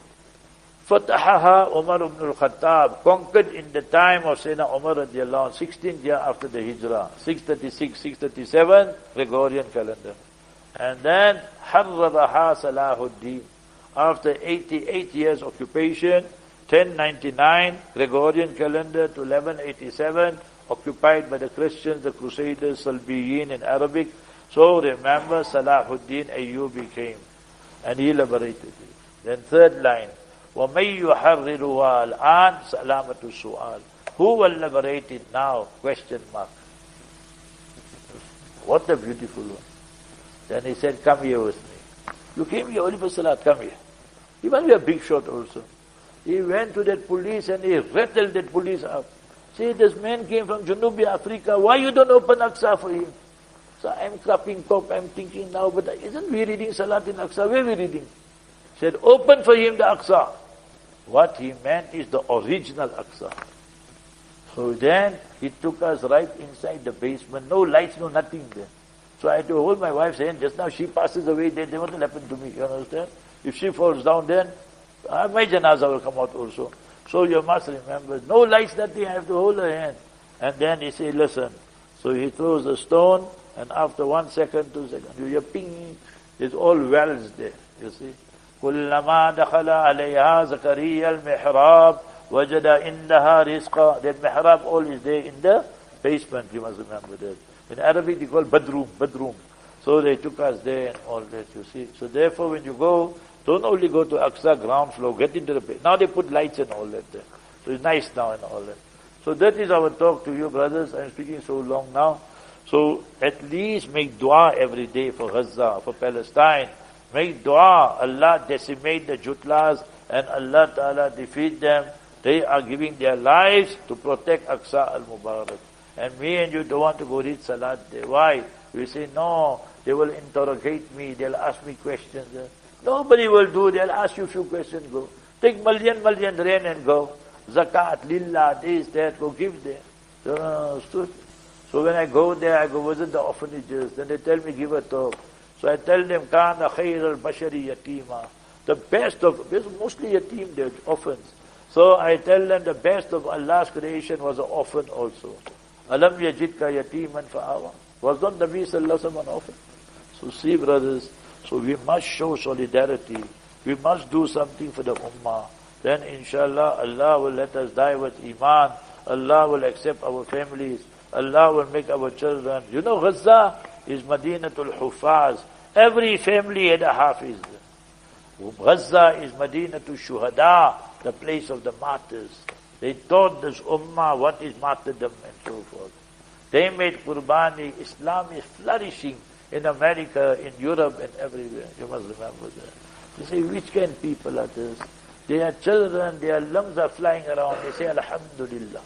Fatahaha Umar ibn al-Khattab, conquered in the time of Sayyidina Umar radiallahu anh, sixteenth year after the Hijrah, six thirty-six, six thirty-seven, Gregorian calendar. And then Harraraha Salahuddin, after eighty-eight years occupation, ten ninety-nine, Gregorian calendar to eleven eighty-seven, occupied by the Christians, the Crusaders, Salbiyin in Arabic. So remember Salahuddin Ayyubi came, and he liberated it. Then third line, وَمَن يُحَرِّرُهَا الْآنِ سَلَامَةُ السُّؤَالِ. Who will liberate it now? Question mark. What a beautiful one. Then he said, come here with me. You came here only for Salat, come here. He must be a big shot also. He went to that police and he rattled that police up. See, this man came from Janubi Africa, why you don't open Aqsa for him? So I'm clapping top, I'm thinking now, but isn't we reading Salat in Aqsa? Where are we reading? He said, open for him the Aqsa. What he meant is the original Aqsa. So then he took us right inside the basement, no lights, no nothing there. So I had to hold my wife's hand. Just now she passes away there, then what will happen to me? You understand? If she falls down, then uh, my janazah will come out also. So you must remember, no lights, nothing, I have to hold her hand. And then he said, listen. So he throws a stone, and after one second, two seconds, you hear ping, there's all wells there, you see. كُلَّمَا دَخَلَ عَلَيْهَا زَكَرِيَّا الْمِحْرَابِ وَجَدَ إِنْدَهَا رِزْقًا. That mihrab all is there in the basement, you must remember that. In Arabic they call bedroom, bedroom. So they took us there and all that, you see. So therefore when you go, don't only go to Aqsa ground floor, get into the base. Now they put lights and all that there. So it's nice now and all that. So that is our talk to you brothers. I'm speaking so long now. So at least make dua every day for Gaza, for Palestine. Make dua, Allah decimate the Jutlas and Allah Ta'ala defeat them. They are giving their lives to protect Aqsa al-Mubarak. And me and you don't want to go read Salat there. Why? We say, no, they will interrogate me, they'll ask me questions. Nobody will do, they'll ask you a few questions, go. Take million, million rain and go. Zakat, lillah, this, that, go give there. So, so when I go there, I go visit the orphanages, then they tell me, give a talk. So I tell them, Kana khayr al-bashari yatima. The best of, there's mostly yatim there, orphans. So I tell them the best of Allah's creation was an orphan also. Alam yajidka yatiman fa'awa. Was not Nabi sallallahu alaihi wasallam an orphan? So see brothers, so we must show solidarity. We must do something for the ummah. Then inshallah Allah will let us die with iman. Allah will accept our families. Allah will make our children. You know Gaza is Madinatul Hufaz. Every family had a hafiz. Gaza is Madinatul Shuhada, the place of the martyrs. They taught this ummah what is martyrdom and so forth. They made Qurbani. Islam is flourishing in America, in Europe and everywhere. You must remember that. You say, which kind of people are this? They are children, their lungs are flying around. They say, Alhamdulillah.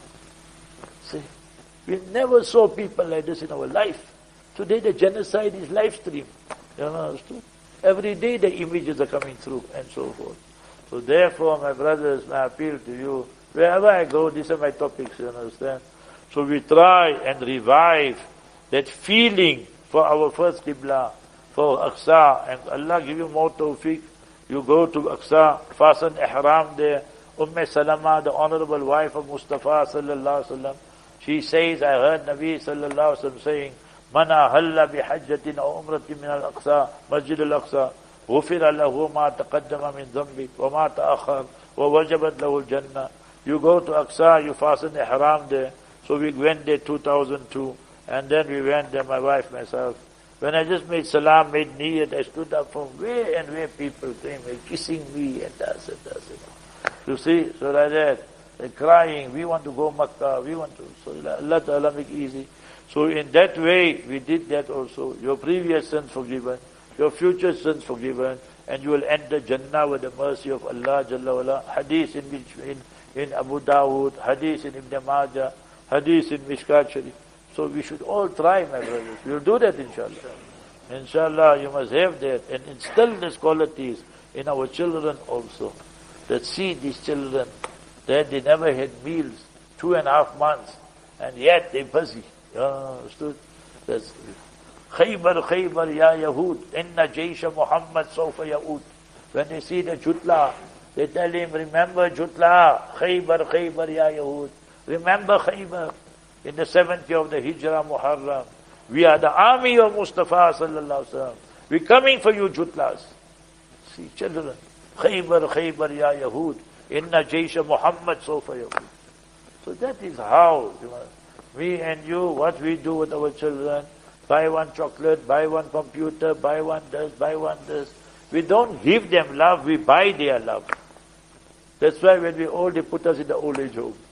See, we never saw people like this in our life. Today the genocide is live stream. You understand? Every day the images are coming through and so forth. So therefore, my brothers, my appeal to you, wherever I go, these are my topics, you understand? So we try and revive that feeling for our first Qibla, for Aqsa, and Allah give you more tawfiq. You go to Aqsa, fasten ihram there. Umm Salama, the honorable wife of Mustafa sallallahu alaihi wasallam, she says, I heard Nabi sallallahu alaihi wasallam saying, Man ahalla bihajjatin aw umratin min al-Aqsa, Masjid al-Aqsa, غفر له ما تقدم من ذنبك وما تأخر ووجبت له الجنة. You go to Aqsa, you fasten ihram there. So we went there two thousand two, and then we went there, my wife, myself. When I just made salam, made niyat, I stood up from where and where people came, and kissing me and das and das. You see, so like that, they're crying, we want to go Makkah, we want to, so Allah Ta'ala make easy. So in that way, we did that also. Your previous sins forgiven, your future sins forgiven, and you will enter Jannah with the mercy of Allah Jalla wala. Hadith in, in, in Abu Dawud, Hadith in Ibn Majah, Hadith in Mishkat Sharif. So we should all try, my brothers. We will do that, inshallah. Inshallah, you must have that and instill these qualities in our children also. That see these children, that they never had meals, two and a half months, and yet they're busy. You understood? That's Khaybar, Khaybar, ya Yahud, inna jaysha Muhammad sawfa ya'ud. When they see the Jutla, they tell him, remember Jutla, Khaybar, Khaybar, ya Yahud. Remember Khaybar. In the seventh year of the Hijrah Muharram, we are the army of Mustafa sallallahu alaihi wasallam. We're coming for you, Jutlas. See, children. Khaybar, Khaybar, ya Yahud. Inna jaysha Muhammad sawfa ya'ud. So that is how, you know, me and you, what we do with our children. Buy one chocolate, buy one computer, buy one this, buy one this. We don't give them love, we buy their love. That's why when we old, they put us in the old age home.